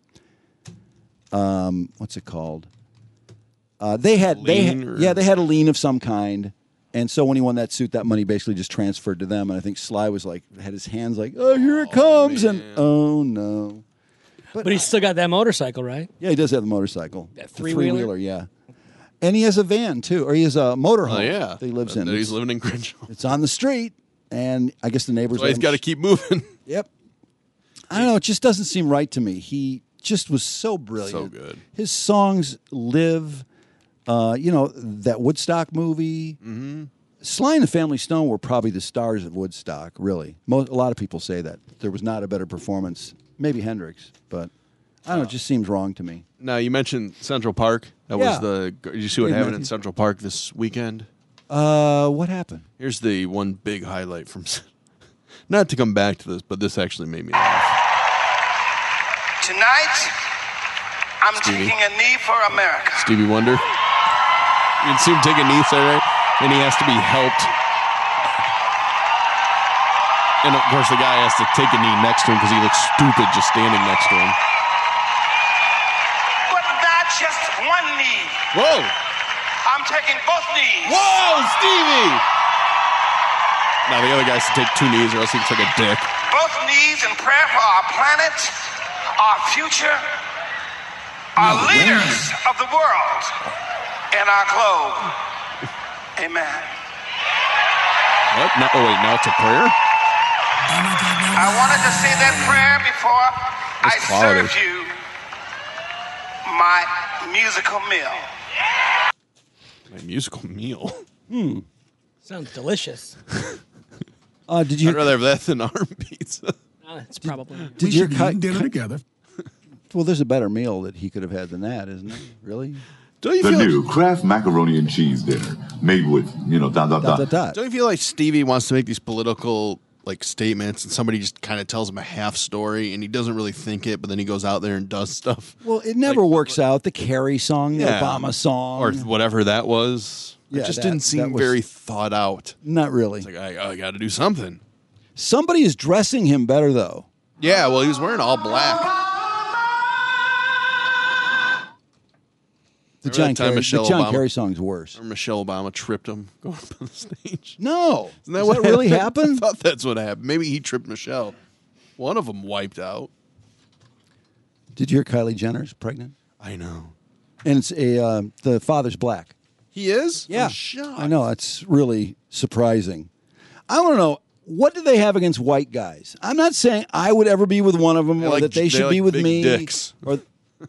what's it called? They had a lien of some kind, and so when he won that suit, that money basically just transferred to them. And I think Sly was had his hands "Oh, here it comes," man. and oh no. But he's still got that motorcycle, right? Yeah, he does have the motorcycle. That three-wheeler? Yeah. And he has a van too, or he has a motorhome that he lives in. That he's living in Crenshaw. It's on the street, and I guess the neighbors. So he's got to keep moving. Yep. I don't know. It just doesn't seem right to me. He just was so brilliant. So good. His songs live. That Woodstock movie. Mm-hmm. Sly and the Family Stone were probably the stars of Woodstock, really. A lot of people say that. There was not a better performance. Maybe Hendrix, but I don't know. It just seems wrong to me. Now, you mentioned Central Park. Did you see what happened in Central Park this weekend? What happened? Here's the one big highlight from... Not to come back to this, but this actually made me laugh. Tonight, I'm taking a knee for America. Stevie Wonder. You can see him take a knee, right? And he has to be helped. And, of course, the guy has to take a knee next to him because he looks stupid just standing next to him. But not just one knee. Whoa. I'm taking both knees. Whoa, Stevie! Now, the other guy has to take two knees or else he looks like a dick. Both knees in prayer for our planet, our future, our leaders of the world. in our clothes. Amen. What? No, oh, wait, now it's a prayer? I wanted to say that prayer before I serve you my musical meal. My musical meal? Sounds delicious. Did you? I'd rather have that than arm pizza. It's probably. Did you cut dinner together? Well, there's a better meal that he could have had than that, isn't there? Really? Don't you The feel new Kraft macaroni and cheese dinner, made with, Dot. Don't you feel like Stevie wants to make these political like statements, and somebody just kind of tells him a half story, and he doesn't really think it, but then he goes out there and does stuff? Well, it never works out. The Kerry song, the Yeah. Obama song, Or whatever that was. Yeah, it just that- didn't that seem was- very thought out. Not really. It's like, I got to do something. Somebody is dressing him better, though. Yeah, well, he was wearing all black. The Remember John, that time Kerry, Michelle Obama- Kerry song's worse. Or Michelle Obama tripped him going up on the stage. No. Isn't that Does what that really happened? happen? I thought that's what happened. Maybe he tripped Michelle. One of them wiped out. Did you hear Kylie Jenner's pregnant? I know. And it's the father's black. He is? Yeah. I'm shocked. I know. It's really surprising. I want to know, what do they have against white guys? I'm not saying I would ever be with one of them, or that they should be with big me. Dicks. Or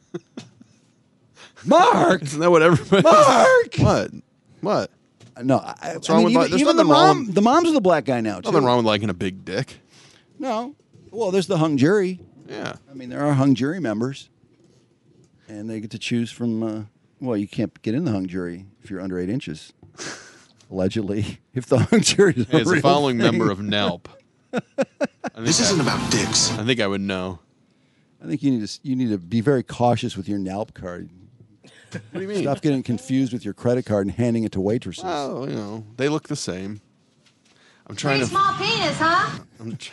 Mark! Isn't that what everybody? Mark! What? What? No, What's wrong with even, there's even the nothing wrong mom. The mom's with a black guy now. Too. Nothing wrong with liking a big dick. No. Well, there's the hung jury. Yeah. I mean, there are hung jury members, and they get to choose from. Well, you can't get in the hung jury if you're under 8 inches. Allegedly, if the hung jury is Hey, as a real following thing. member of NELP, This isn't about dicks. I think I would know. I think you need to be very cautious with your NALP card. What do you mean? Stop getting confused with your credit card and handing it to waitresses. Oh, they look the same. I'm trying to. Small penis, huh?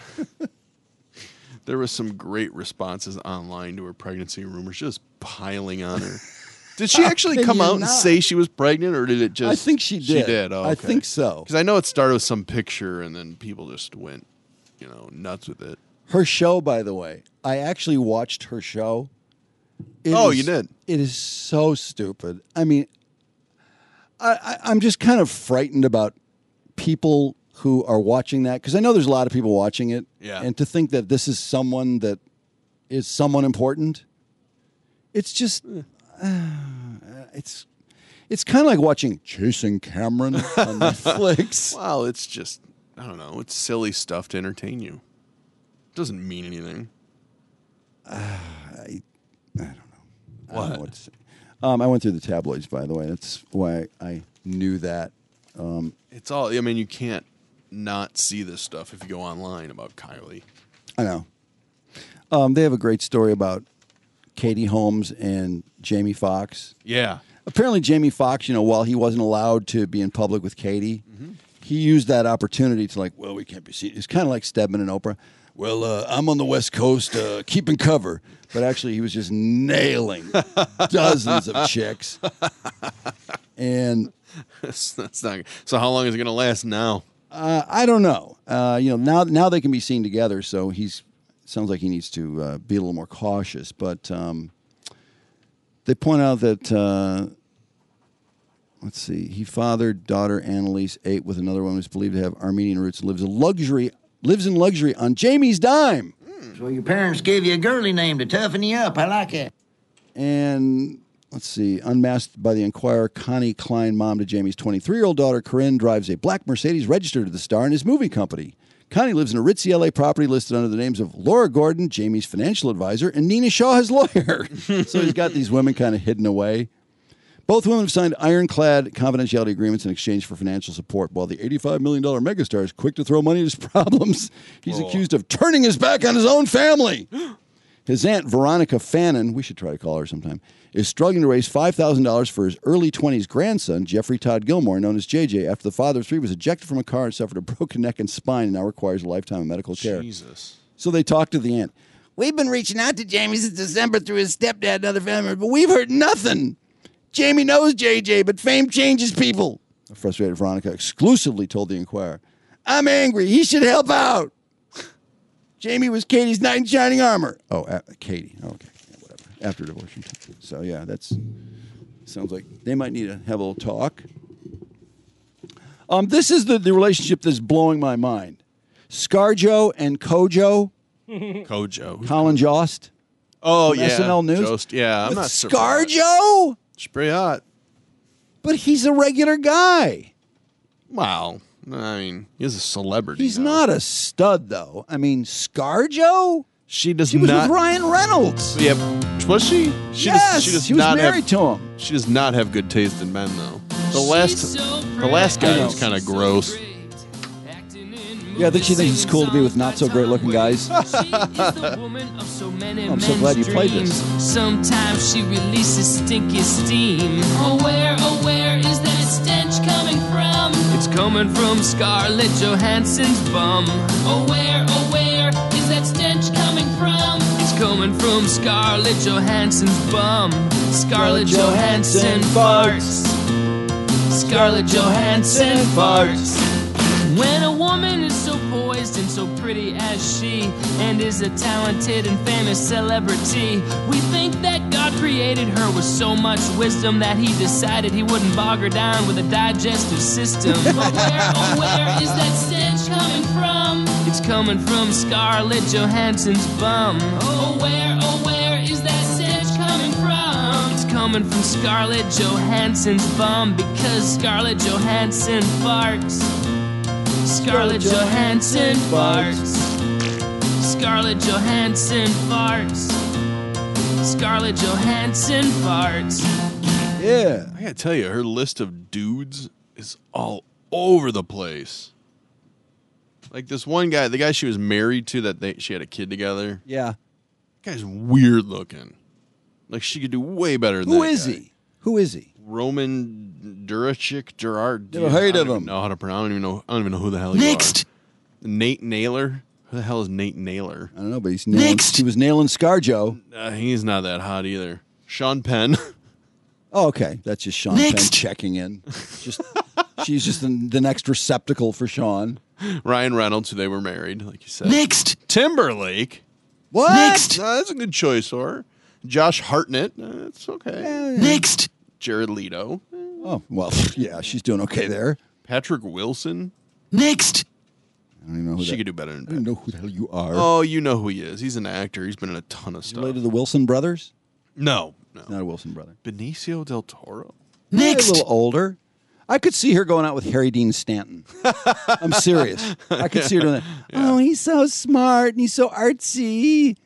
There was some great responses online to her pregnancy rumors, just piling on her. Did she actually come out and say she was pregnant, or did it just? I think she did. She did. Oh, I okay. think so. Because I know it started with some picture, and then people just went, nuts with it. Her show, by the way, I actually watched her show. You did? It is so stupid. I mean, I'm just kind of frightened about people who are watching that, because I know there's a lot of people watching it. Yeah. And to think that this is someone that is someone important, it's just, it's kind of like watching Chasing Cameron on Netflix. Well, it's just, I don't know. It's silly stuff to entertain you. It doesn't mean anything. I don't know. What? I don't know what to say. I went through the tabloids, by the way. That's why I knew that. It's all, I mean, you can't not see this stuff if you go online about Kylie. I know. They have a great story about Katie Holmes and Jamie Foxx. Yeah. Apparently, Jamie Foxx, while he wasn't allowed to be in public with Katie, he used that opportunity to we can't be seen. It's kind of like Stedman and Oprah. Well, I'm on the West Coast keeping cover. But actually, he was just nailing dozens of chicks. And that's not. So how long is it going to last now? I don't know. Now they can be seen together, so sounds like he needs to be a little more cautious. But they point out that let's see, he fathered daughter Annalise, 8, with another one who's believed to have Armenian roots, and lives in luxury on Jamie's dime. So your parents gave you a girly name to toughen you up. I like it. And let's see, unmasked by the Enquirer, Connie Klein, mom to Jamie's 23-year-old daughter, Corinne, drives a black Mercedes registered to the star in his movie company. Connie lives in a ritzy LA property listed under the names of Laura Gordon, Jamie's financial advisor, and Nina Shaw, his lawyer. So he's got these women kind of hidden away. Both women have signed ironclad confidentiality agreements in exchange for financial support, while the $85 million megastar is quick to throw money at his problems. He's accused of turning his back on his own family. His aunt, Veronica Fannin, we should try to call her sometime, is struggling to raise $5,000 for his early 20s grandson, Jeffrey Todd Gilmore, known as JJ, after the father of 3 was ejected from a car and suffered a broken neck and spine and now requires a lifetime of medical care. Jesus. So they talked to the aunt. We've been reaching out to Jamie since December through his stepdad and other family members, but we've heard nothing. Jamie knows JJ, but fame changes people. A frustrated Veronica exclusively told the Enquirer, I'm angry. He should help out. Jamie was Katie's knight in shining armor. Oh, Katie. Oh, okay. Yeah, whatever. After divorce. So, yeah, that's Sounds like they might need to have a little talk. This is the relationship that's blowing my mind. ScarJo and Kojo. Kojo. Colin Jost. Oh, from yeah. SNL News. Jost, yeah, I'm With not surprised. ScarJo? It's pretty hot. But he's a regular guy. Wow. I mean, he's a celebrity. He's now. not a stud, though. I mean, ScarJo? She does She was not. with Ryan Reynolds. Yeah, was she? Yes, she does she was not married have, to him. She does not have good taste in men, though. The last guy was kind of gross. Yeah, I think she thinks it's cool to be with not so great looking guys. I'm so glad you played this. Sometimes she releases stinky steam. Oh, where is that stench coming from? It's coming from Scarlett Johansson's bum. Oh, where is that stench coming from? It's coming from Scarlett Johansson's bum. Scarlett Johansson farts. Scarlett Johansson farts. When a woman is so poised and so pretty as she, and is a talented and famous celebrity, we think that God created her with so much wisdom that he decided he wouldn't bog her down with a digestive system. But where is that stench coming from? It's coming from Scarlett Johansson's bum. Oh, where is that stench coming from? It's coming from Scarlett Johansson's bum, because Scarlett Johansson farts. Scarlett Johansson farts. Scarlett Johansson farts. Scarlett Johansson farts. Yeah. I gotta tell you, her list of dudes is all over the place. Like this one guy, the guy she was married to, she had a kid together. Yeah. That guy's weird looking. Like she could do way better than Who that is guy. he? Who is he? Roman Gerard. Never heard of him. I don't know how to pronounce. I don't even know who the hell he is. Next. Nate Naylor. Who the hell is Nate Naylor? I don't know, but he's nailing, he was nailing ScarJo. He's not that hot either. Sean Penn. Oh, okay. That's just Sean Penn checking in. She's just the next receptacle for Sean. Ryan Reynolds, who they were married, like you said. Next. Timberlake. What? Next. That's a good choice for her. Josh Hartnett. That's okay. Next. Jared Leto. Oh, well, yeah, she's doing okay there. Patrick Wilson. Next. I don't even know who She that, could do better than I don't know who the hell you are. Oh, you know who he is. He's an actor. He's been in a ton of stuff. Related to the Wilson brothers? No. Not a Wilson brother. Benicio del Toro. Next. A little older. I could see her going out with Harry Dean Stanton. I'm serious. I could see her doing that. Yeah. Oh, he's so smart and he's so artsy.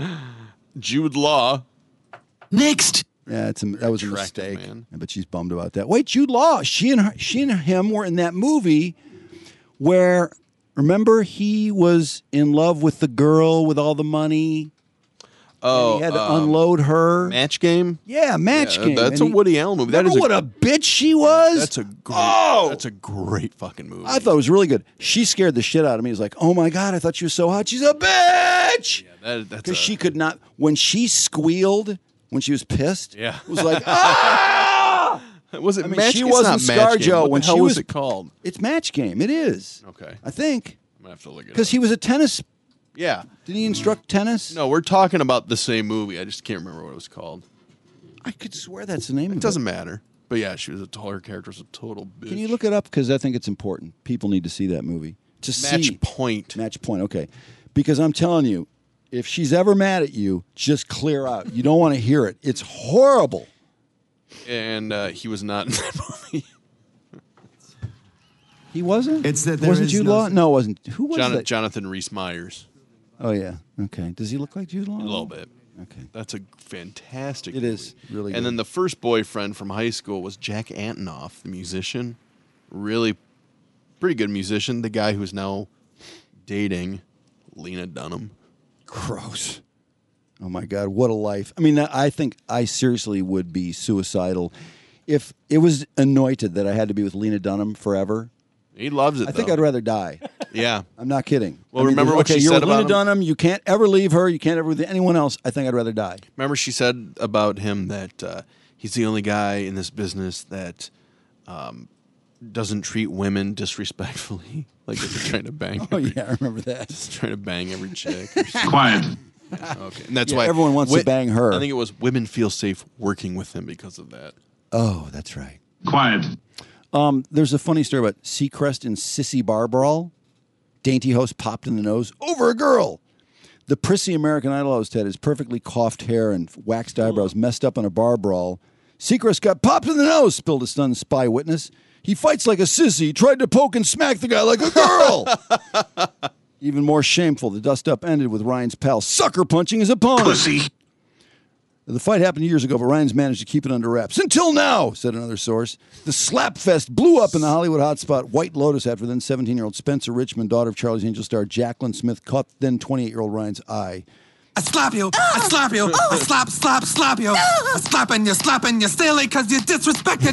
Jude Law. Next. Yeah, that was a Attractive mistake. man. But she's bummed about that. Wait, Jude Law. She and him were in that movie where, remember, he was in love with the girl with all the money. Oh, and he had to unload her. Match Game? Yeah, Match Game. That's And a Woody Allen movie. Remember what a bitch she was? That's a great fucking movie. I thought it was really good. She scared the shit out of me. It was like, oh my God, I thought she was so hot. She's a bitch. Yeah, that's Because she could not, when she squealed, when she was pissed, Yeah. it was like, ah! Was it I mean, Match she Game? wasn't It's not Match Game. ScarJo What when the hell she was was it called? It's Match Game. It is. Okay. I think. I'm going to have to look it up. Because he was a tennis. Yeah. Did he instruct tennis? No, we're talking about the same movie. I just can't remember what it was called. I could swear that's the name of It it. doesn't matter. But yeah, her character was a total bitch. Can you look it up? Because I think it's important. People need to see that movie. To Match see. Point. Match Point, okay. Because I'm telling you, if she's ever mad at you, just clear out. You don't want to hear it. It's horrible. And he was not in that movie. He wasn't? It's that there wasn't is Jude no- Law? No, it wasn't. Who was that? Jonathan Rhys-Meyers. Oh, yeah. Okay. Does he look like Jude Law? A little bit. Okay. That's a fantastic It movie. is really And good. then the first boyfriend from high school was Jack Antonoff, the musician. Really pretty good musician. The guy who's now dating Lena Dunham. Gross. Oh, my God. What a life. I mean, I think I seriously would be suicidal if it was anointed that I had to be with Lena Dunham forever. He loves it, I think though. I'd rather die. Yeah. I'm not kidding. Well, remember what okay, she you're said with about Lena him? Dunham. You can't ever leave her. You can't ever with anyone else. I think I'd rather die. Remember she said about him that he's the only guy in this business that doesn't treat women disrespectfully. Like if they're trying to bang. Oh, yeah, I remember that. Just trying to bang every chick. Quiet. Okay. And that's Yeah, why everyone wants to bang her. I think it was women feel safe working with him because of that. Oh, that's right. Quiet. There's a funny story about Seacrest and Sissy Bar Brawl. Dainty host popped in the nose over a girl. The prissy American Idol host had his perfectly coiffed hair and waxed eyebrows messed up in a bar brawl. Seacrest got popped in the nose, spilled a stunned spy witness. He fights like a sissy, tried to poke and smack the guy like a girl. Even more shameful, the dust-up ended with Ryan's pal sucker punching his opponent. Pussy. The fight happened years ago, but Ryan's managed to keep it under wraps. Until now, said another source. The slap fest blew up in the Hollywood hotspot White Lotus after then 17-year-old Spencer Richmond, daughter of Charlie's Angels star Jacqueline Smith, caught then 28-year-old Ryan's eye. I slap you, I slap you, I slap you. I slapping you silly because you disrespected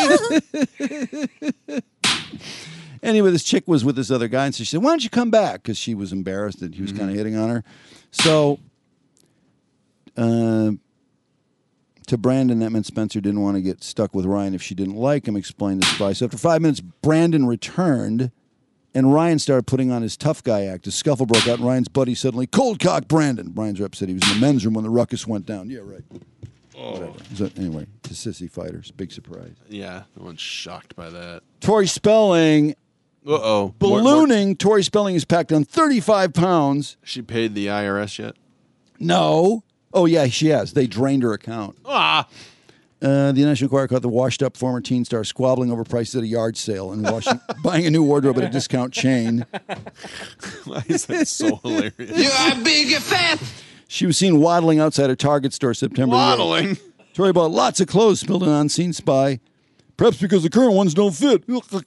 me. Anyway, this chick was with this other guy, and so she said, why don't you come back? Because she was embarrassed that he was kind of hitting on her. So, to Brandon, that meant Spencer didn't want to get stuck with Ryan if she didn't like him, explained the spy. So after 5 minutes, Brandon returned, and Ryan started putting on his tough guy act. A scuffle broke out, and Ryan's buddy suddenly cold cocked Brandon. Brian's rep said he was in the men's room when the ruckus went down. Yeah, right. Whatever. So anyway, the sissy fighters. Big surprise. Yeah, no one's shocked by that. Tori Spelling. Uh-oh. Ballooning. Tori Spelling is packed on 35 pounds. She paid the IRS yet? No. Oh, yeah, she has. They drained her account. The National Enquirer caught the washed-up former teen star squabbling over prices at a yard sale and buying a new wardrobe at a discount chain. Why is that so hilarious? You're big and fat. She was seen waddling outside a Target store September 8th. Waddling? Tori bought lots of clothes, spilled an on-scene spy. Perhaps because the current ones don't fit.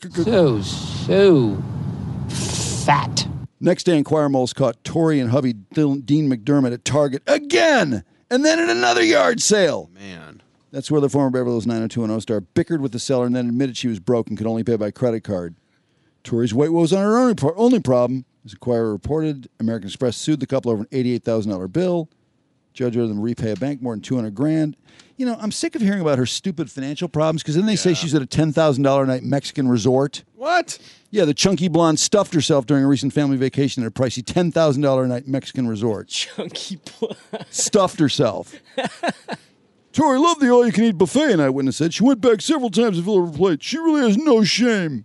So fat. Next day, Enquirer moles caught Tori and hubby Dean McDermott at Target again, and then at another yard sale. Man. That's where the former Beverly Hills 90210 star bickered with the seller and then admitted she was broke and could only pay by credit card. Tori's weight woes on her only problem. As Enquirer reported, American Express sued the couple over an $88,000 bill. Judge ordered them to repay a bank more than $200,000. You know, I'm sick of hearing about her stupid financial problems because then they say she's at a $10,000 a night Mexican resort. What? Yeah, the chunky blonde stuffed herself during a recent family vacation at a pricey $10,000 a night Mexican resort. Chunky blonde. Stuffed herself. Tori loved the all-you-can-eat buffet, an eyewitness said. She went back several times to fill her plate. She really has no shame.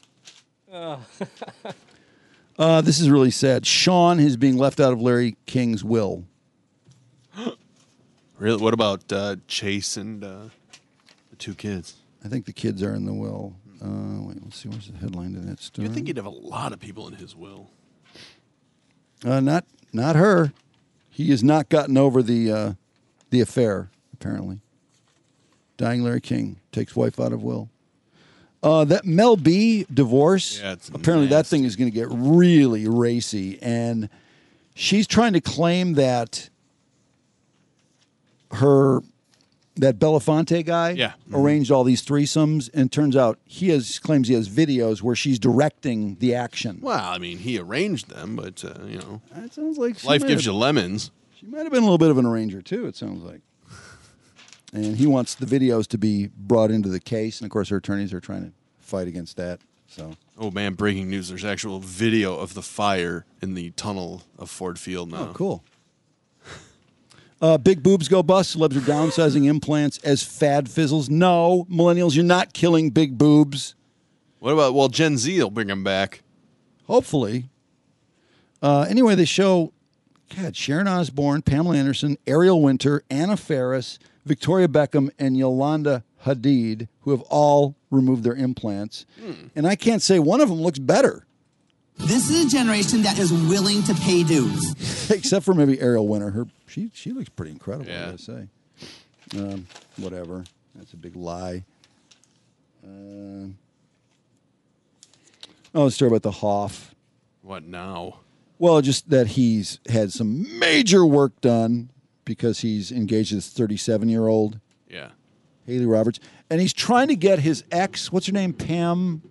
This is really sad. Sean is being left out of Larry King's will. Really? What about Chase and the two kids? I think the kids are in the will. Wait, let's see. Where's the headline to that story? You'd think he'd have a lot of people in his will. Not her. He has not gotten over the affair, apparently. Dying Larry King takes wife out of will. That Mel B divorce, apparently that thing is going to get really racy. And she's trying to claim that that Belafonte guy arranged all these threesomes, and turns out claims he has videos where she's directing the action. Well, I mean, he arranged them, but, you know. That sounds like life gives you lemons. She might have been a little bit of an arranger, too, it sounds like. And he wants the videos to be brought into the case, and, of course, her attorneys are trying to fight against that. So. Oh, man, breaking news. There's actual video of the fire in the tunnel of Ford Field now. Oh, cool. Big boobs go bust. Celebs are downsizing implants as fad fizzles. No, millennials, you're not killing big boobs. What about, well, Gen Z will bring them back. Hopefully. Anyway, they show, Sharon Osbourne, Pamela Anderson, Ariel Winter, Anna Faris, Victoria Beckham, and Yolanda Hadid, who have all removed their implants. And I can't say one of them looks better. This is a generation that is willing to pay dues. Except for maybe Ariel Winter. She looks pretty incredible, I gotta say. Whatever. That's a big lie. A story about the Hoff. What now? Well, just that he's had some major work done because he's engaged this 37-year-old. Yeah. Haley Roberts. And he's trying to get his ex, what's her name? Pam,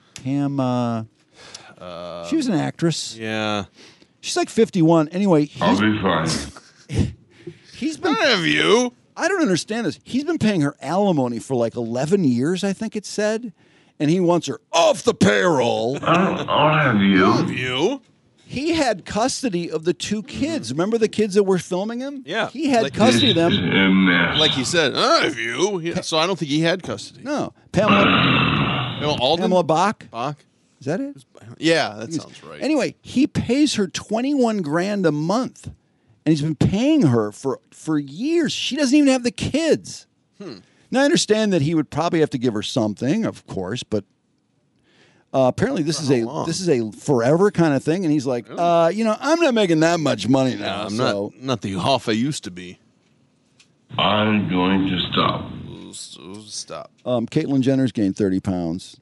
she was an actress. Yeah. She's like 51. Anyway. I'll be fine. He's been. Have you? I don't understand this. He's been paying her alimony for like 11 years, I think it said. And he wants her off the payroll. I'll have you. Have you? he had custody of the two kids. Remember the kids that were filming him? Yeah. He had custody of them. Like he said, so I don't think he had custody. No. Pamela Bach? Bach? Is that it? Yeah, that sounds right. Anyway, he pays her $21,000 a month, and he's been paying her for years. She doesn't even have the kids. Now, I understand that he would probably have to give her something, of course, but apparently this is a forever kind of thing. And he's like, I'm not making that much money now. I'm not the Hoff I used to be. I'm going to stop. Stop. Caitlyn Jenner's gained 30 pounds.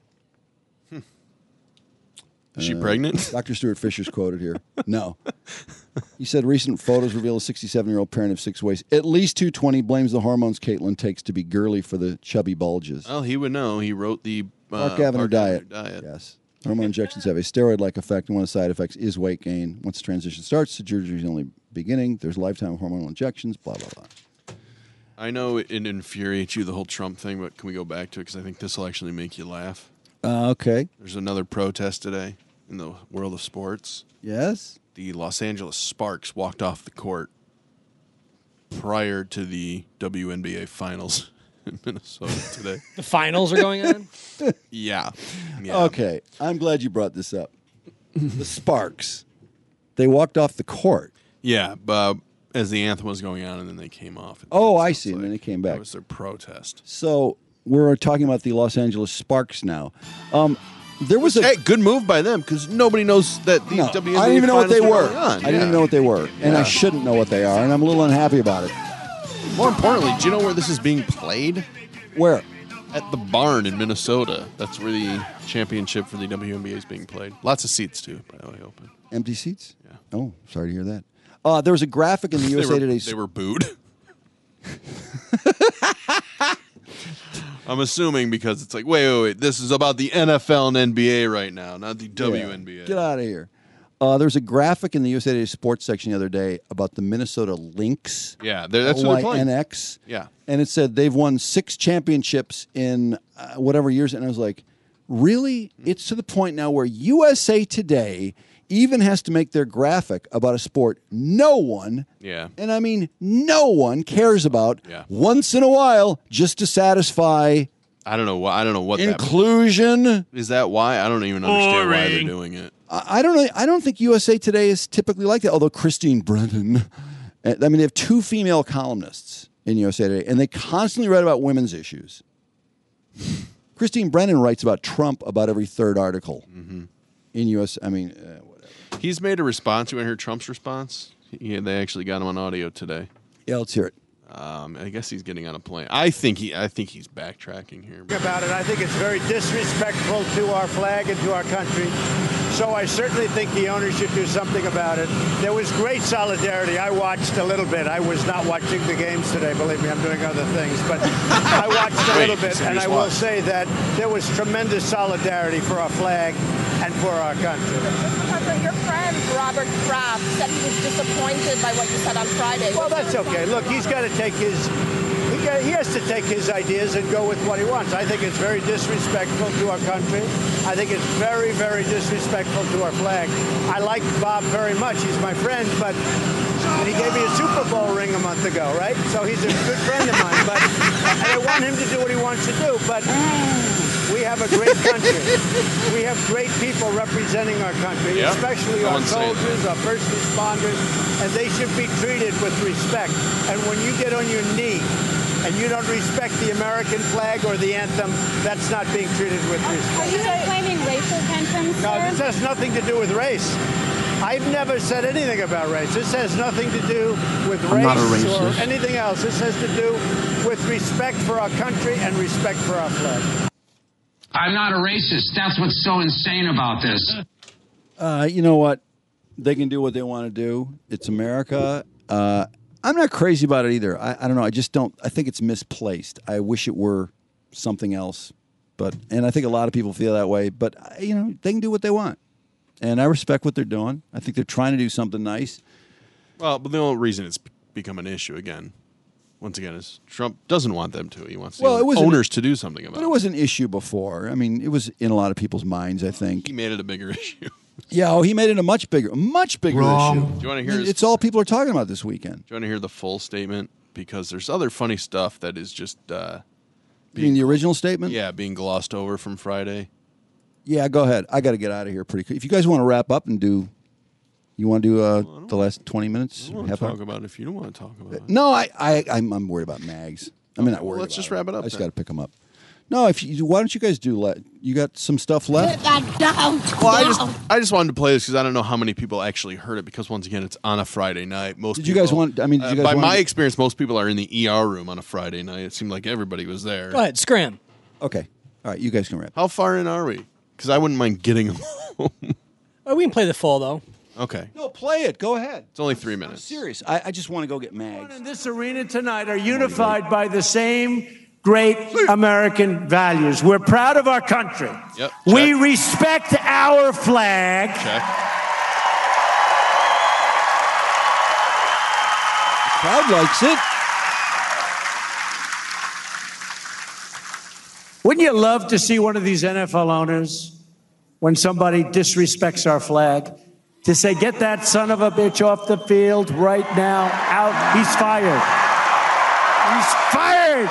Is she pregnant? Dr. Stuart Fisher's quoted here. No. He said recent photos reveal a 67-year-old parent of 6 waist. At least 220 blames the hormones Caitlyn takes to be girly for the chubby bulges. Well, he would know. He wrote the Park Avenue Diet. Yes. Hormone injections have a steroid-like effect, and one of the side effects is weight gain. Once the transition starts, the surgery is only beginning. There's a lifetime of hormonal injections, blah, blah, blah. I know it infuriates you, the whole Trump thing, but can we go back to it? Because I think this will actually make you laugh. Okay. There's another protest today in the world of sports. Yes? The Los Angeles Sparks walked off the court prior to the WNBA finals in Minnesota today. The finals are going on? Yeah. Okay. I'm glad you brought this up. The Sparks. They walked off the court. Yeah, as the anthem was going on, and then they came off. Oh, I see. And then they came back. That was their protest. So we're talking about the Los Angeles Sparks now. There was good move by them because nobody knows that the WNBA I didn't even know what they were. I didn't even know what they were, and I shouldn't know what they are, and I'm a little unhappy about it. More importantly, do you know where this is being played? Where? At the Barn in Minnesota. That's where the championship for the WNBA is being played. Lots of seats too, by the way, open. Empty seats? Yeah. Oh, sorry to hear that. There was a graphic in the USA Today. They were booed. I'm assuming because it's like, wait. This is about the NFL and NBA right now, not the WNBA. Get out of here. There was a graphic in the USA Today Sports section the other day about the Minnesota Lynx. Yeah, that's what they're playing. LYNX. Yeah. And it said they've won 6 championships in whatever years. And I was like, really? It's to the point now where USA Today even has to make their graphic about a sport no one, and I mean no one cares about once in a while just to satisfy. I don't know what inclusion. Is that why? I don't even understand why they're doing it. I don't know. I don't think USA Today is typically like that. Although Christine Brennan, I mean, they have 2 female columnists in USA Today, and they constantly write about women's issues. Christine Brennan writes about Trump about every 3rd article in US. I mean, whatever. He's made a response. You want to hear Trump's response? Yeah, they actually got him on audio today. Yeah, let's hear it. I guess he's getting on a plane. I think he's backtracking here. About it, I think it's very disrespectful to our flag and to our country. So I certainly think the owners should do something about it. There was great solidarity. I watched a little bit. I was not watching the games today. Believe me, I'm doing other things. But I watched a little bit, and I will say that there was tremendous solidarity for our flag and for our country. Your friend, Robert Kraft, said he was disappointed by what you said on Friday. Well, that's okay. Look, he's got to take he has to take his ideas and go with what he wants. I think it's very disrespectful to our country. I think it's very, very disrespectful to our flag. I like Bob very much. He's my friend, but he gave me a Super Bowl ring a month ago, right? So he's a good friend of mine, but and I want him to do what he wants to do, but we have a great country. We have great people representing our country, especially our soldiers, our first responders, and they should be treated with respect. And when you get on your knee and you don't respect the American flag or the anthem, that's not being treated with respect. Are you claiming racial tensions, No, this has nothing to do with race. I've never said anything about race. This has nothing to do with race or anything else. This has to do with respect for our country and respect for our flag. I'm not a racist. That's what's so insane about this. You know what? They can do what they want to do. It's America. I'm not crazy about it either. I don't know. I just don't. I think it's misplaced. I wish it were something else. And I think a lot of people feel that way. But, they can do what they want. And I respect what they're doing. I think they're trying to do something nice. Well, but the only reason it's become an issue once again, is Trump doesn't want them to. He wants owners to do something about it. But it was an issue before. I mean, it was in a lot of people's minds, I think. He made it a bigger issue. Yeah, he made it a much bigger issue. Do you want to hear? It's all people are talking about this weekend. Do you want to hear the full statement? Because there's other funny stuff that is just. You mean the original statement? Yeah, being glossed over from Friday. Yeah, go ahead. I got to get out of here pretty quick. If you guys want to wrap up and do, you want to do the last 20 minutes? I don't want to talk about it if you don't want to talk about it. No, I'm worried about Mags. I mean, not worried. Let's just wrap it up. I just got to pick them up. No, why don't you guys do? You got some stuff left? Well, I just wanted to play this because I don't know how many people actually heard it. Because once again, it's on a Friday night. Did you guys want? I mean, did you guys by want my experience, most people are in the ER room on a Friday night. It seemed like everybody was there. Go ahead, scram. Okay, all right, you guys can wrap. How far in are we? Because I wouldn't mind getting them home. We can play the full though. Okay. No, play it. Go ahead. It's only 3 minutes. I'm serious. I just want to go get Mags. In this arena tonight are unified by the same great American values. We're proud of our country. Yep. We respect our flag. Check. The crowd likes it. Wouldn't you love to see one of these NFL owners, when somebody disrespects our flag, to say, get that son of a bitch off the field right now, out, he's fired. He's fired.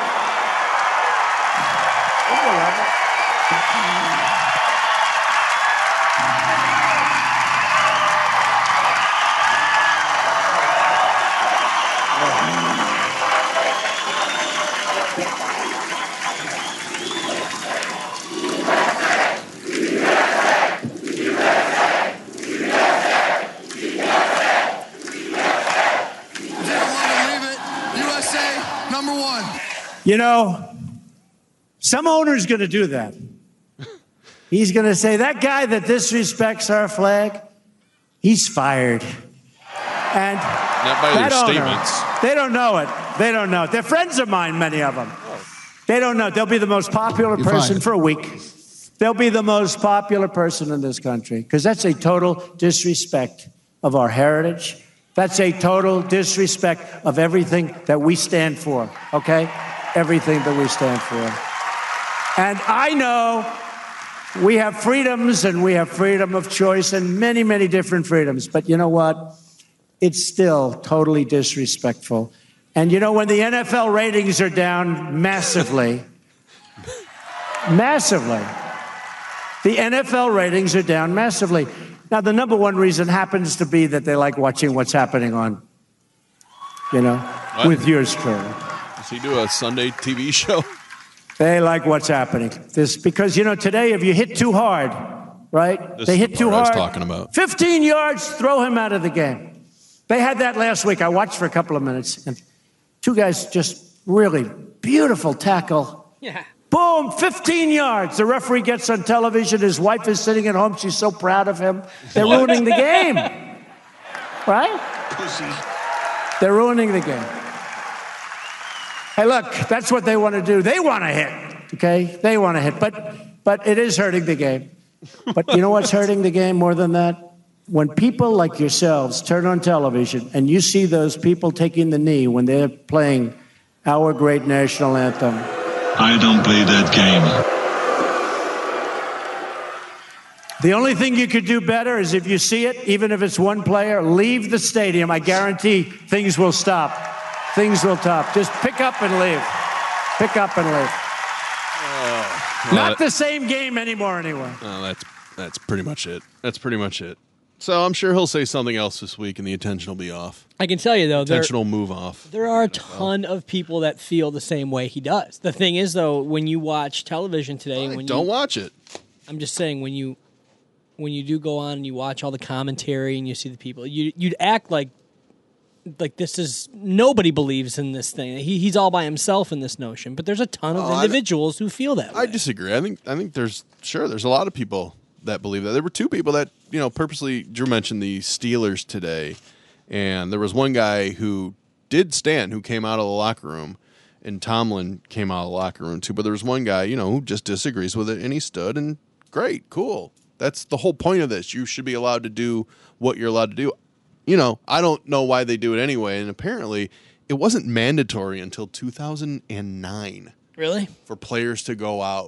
You know, some owner's going to do that. He's going to say, that guy that disrespects our flag, he's fired. And not by their statements. They don't know it. They don't know it. They're friends of mine, many of them. They don't know. They'll be the most popular person for a week. They'll be the most popular person in this country because that's a total disrespect of our heritage. That's a total disrespect of everything that we stand for, okay? Everything that we stand for. And I know we have freedoms and we have freedom of choice and many, many different freedoms. But you know what? It's still totally disrespectful. And you know, when the NFL ratings are down massively, massively, the NFL ratings are down massively. Now, the number one reason happens to be that they like watching what's happening on, with yours truly. Does he do a Sunday TV show? They like what's happening. Because, today if you hit too hard, right? They hit too hard. I was talking about 15 yards, throw him out of the game. They had that last week. I watched for a couple of minutes, and two guys just really beautiful tackle. Yeah. Boom, 15 yards. The referee gets on television. His wife is sitting at home. She's so proud of him. They're ruining the game. Right? They're ruining the game. Hey, look, that's what they want to do. They want to hit, okay? They want to hit, but it is hurting the game. But you know what's hurting the game more than that? When people like yourselves turn on television and you see those people taking the knee when they're playing our great national anthem. I don't play that game. The only thing you could do better is if you see it, even if it's one player, leave the stadium. I guarantee things will stop. Things will stop. Just pick up and leave. Pick up and leave. Not the same game anymore anyway. That's pretty much it. That's pretty much it. So I'm sure he'll say something else this week and the attention will be off. I can tell you, though. Attention will move off. There are a ton of people that feel the same way he does. The thing is, though, when you watch television today... Don't watch it. I'm just saying, when you do go on and you watch all the commentary and you see the people, you'd act like this is... Nobody believes in this thing. He's all by himself in this notion. But there's a ton of individuals who feel that way. I disagree. I think there's a lot of people that believe that. There were two people that, purposely, Drew mentioned the Steelers today, and there was one guy who did stand, who came out of the locker room, and Tomlin came out of the locker room too, but there was one guy, who just disagrees with it, and he stood, and great, cool. That's the whole point of this. You should be allowed to do what you're allowed to do. I don't know why they do it anyway, and apparently it wasn't mandatory until 2009. Really? For players to go out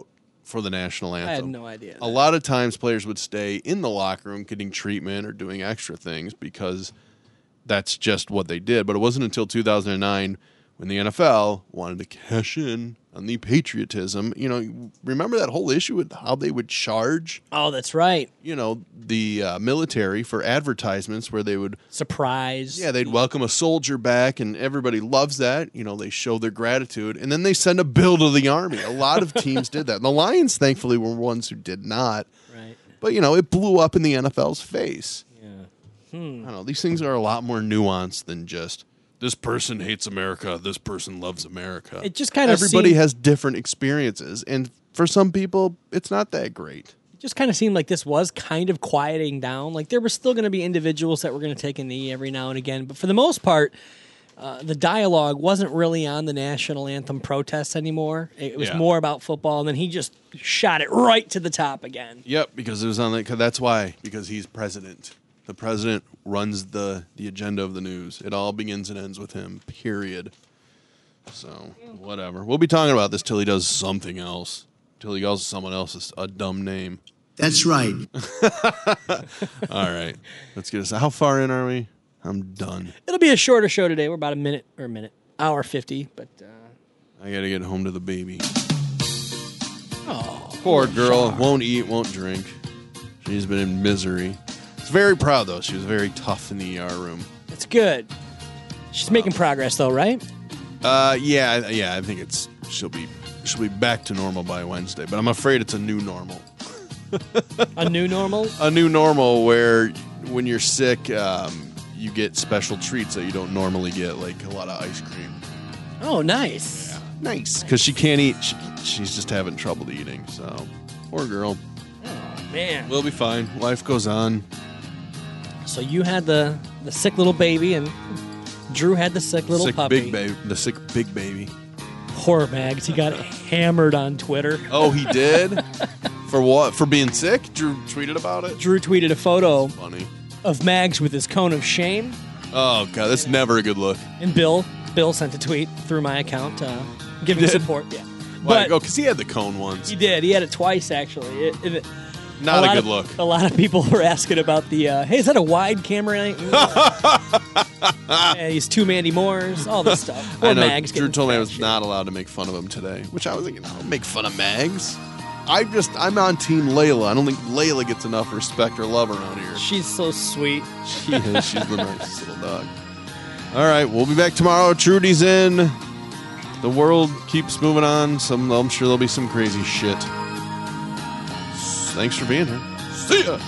for the national anthem. I had no idea. A lot of times players would stay in the locker room getting treatment or doing extra things because that's just what they did. But it wasn't until 2009 when the NFL wanted to cash in on the patriotism. You know, remember that whole issue with how they would charge? Oh, that's right. You know, the military for advertisements where they would... Surprise. Yeah, they'd welcome a soldier back, and everybody loves that. You know, they show their gratitude, and then they send a bill to the Army. A lot of teams did that. The Lions, thankfully, were ones who did not. Right. But, you know, it blew up in the NFL's face. Yeah. I don't know. These things are a lot more nuanced than just... This person hates America. This person loves America. It just kind of everybody has different experiences, and for some people, it's not that great. It just kind of seemed like this was kind of quieting down. Like there were still going to be individuals that were going to take a knee every now and again, but for the most part, the dialogue wasn't really on the national anthem protests anymore. It was more about football, and then he just shot it right to the top again. Yep, because it was on. That's why, because he's president. The president runs the agenda of the news. It all begins and ends with him, period. So, whatever. We'll be talking about this till he does something else. Till he calls someone else a dumb name. That's right. All right. Let's get us. How far in are we? I'm done. It'll be a shorter show today. We're about hour 50, but... I got to get home to the baby. Oh, poor girl. Won't eat, won't drink. She's been in misery. She's very proud, though. She was very tough in the ER room. It's good. She's making progress, though, right? Yeah. I think she'll be back to normal by Wednesday. But I'm afraid it's a new normal. A new normal? A new normal where when you're sick, you get special treats that you don't normally get, like a lot of ice cream. Oh, nice. Yeah, nice. Because she can't eat. She's just having trouble eating. So, poor girl. Oh, man. We'll be fine. Life goes on. So you had the sick little baby, and Drew had the sick little puppy. The sick big baby. Poor Mags. He got hammered on Twitter. Oh, he did? For what? For being sick? Drew tweeted about it? Drew tweeted a photo funny of Mags with his cone of shame. Oh, God. That's never a good look. And Bill sent a tweet through my account giving support. Yeah. But because he had the cone once. He did. He had it twice, actually. Not a good look. A lot of people were asking about the, hey, is that a wide camera? Yeah, he's two Mandy Moores, all this stuff. Or I know. Mags. Drew told me I was not allowed to make fun of him today, which I was like, I don't make fun of Mags. I'm on Team Layla. I don't think Layla gets enough respect or love around here. She's so sweet. She is. She's the nicest little dog. All right, we'll be back tomorrow. Trudy's in. The world keeps moving on. I'm sure there'll be some crazy shit. Thanks for being here. See ya.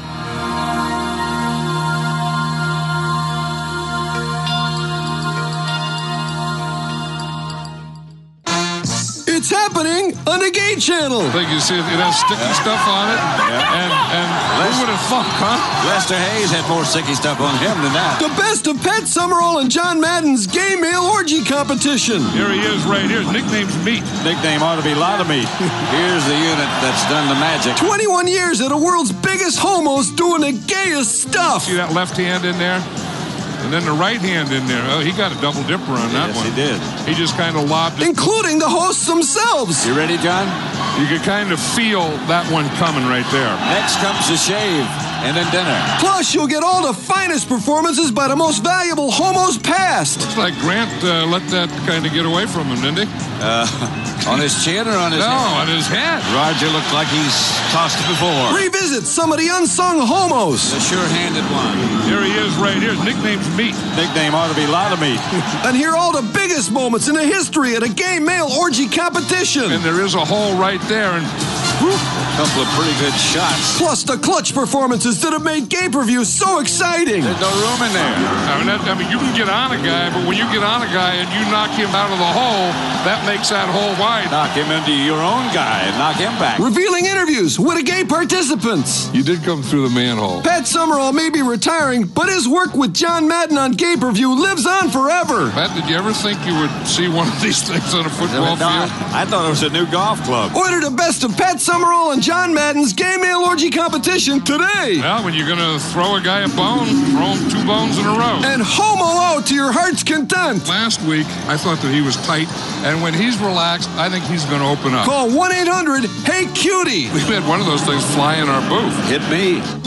It's happening on the Gay Channel. Like you see, it has sticky stuff on it. Yeah. And who would have thought, huh? Lester Hayes had more sticky stuff on him than that. The best of Pat Summerall and John Madden's gay male orgy competition. Here he is right here. His nickname's Meat. Nickname ought to be Lot of Meat. Here's the unit that's done the magic. 21 years of the world's biggest homos doing the gayest stuff. See that left hand in there? And then the right hand in there. Oh, he got a double dipper on that one. Yes, he did. He just kind of lobbed it. Including the hosts themselves. You ready, John? You could kind of feel that one coming right there. Next comes the shave, and then dinner. Plus, you'll get all the finest performances by the most valuable homos past. Looks like Grant let that kind of get away from him, didn't he? On his chin or on his head? No, on his head. Roger looked like he's tossed it before. Revisit some of the unsung homos. The sure-handed one. Here he is right here. His nickname's Meat. Nickname ought to be Lot of Meat. And hear all the biggest moments in the history of the gay male orgy competition. And there is a hole right there, and whoop, a couple of pretty good shots. Plus the clutch performances that have made gay-per-view so exciting. There's no room in there. I mean, you can get on a guy, but when you get on a guy and you knock him out of the hole, that makes that hole wide. Knock him into your own guy and knock him back. Revealing interviews with the gay participants. You did come through the manhole. Pat Summerall may be retiring, but his work with John Madden on Gay-Per-View lives on forever. Pat, did you ever think you would see one of these things on a football field? I thought it was a new golf club. Order the best of Pat Summerall and John Madden's gay mail orgy competition today. Well, when you're going to throw a guy a bone, throw him 2 bones in a row. And homo out to your heart's content. Last week, I thought that he was tight, and when he's relaxed, I think he's going to open up. Call 1-800-HEY-CUTIE. We had one of those things fly in our booth. Hit me.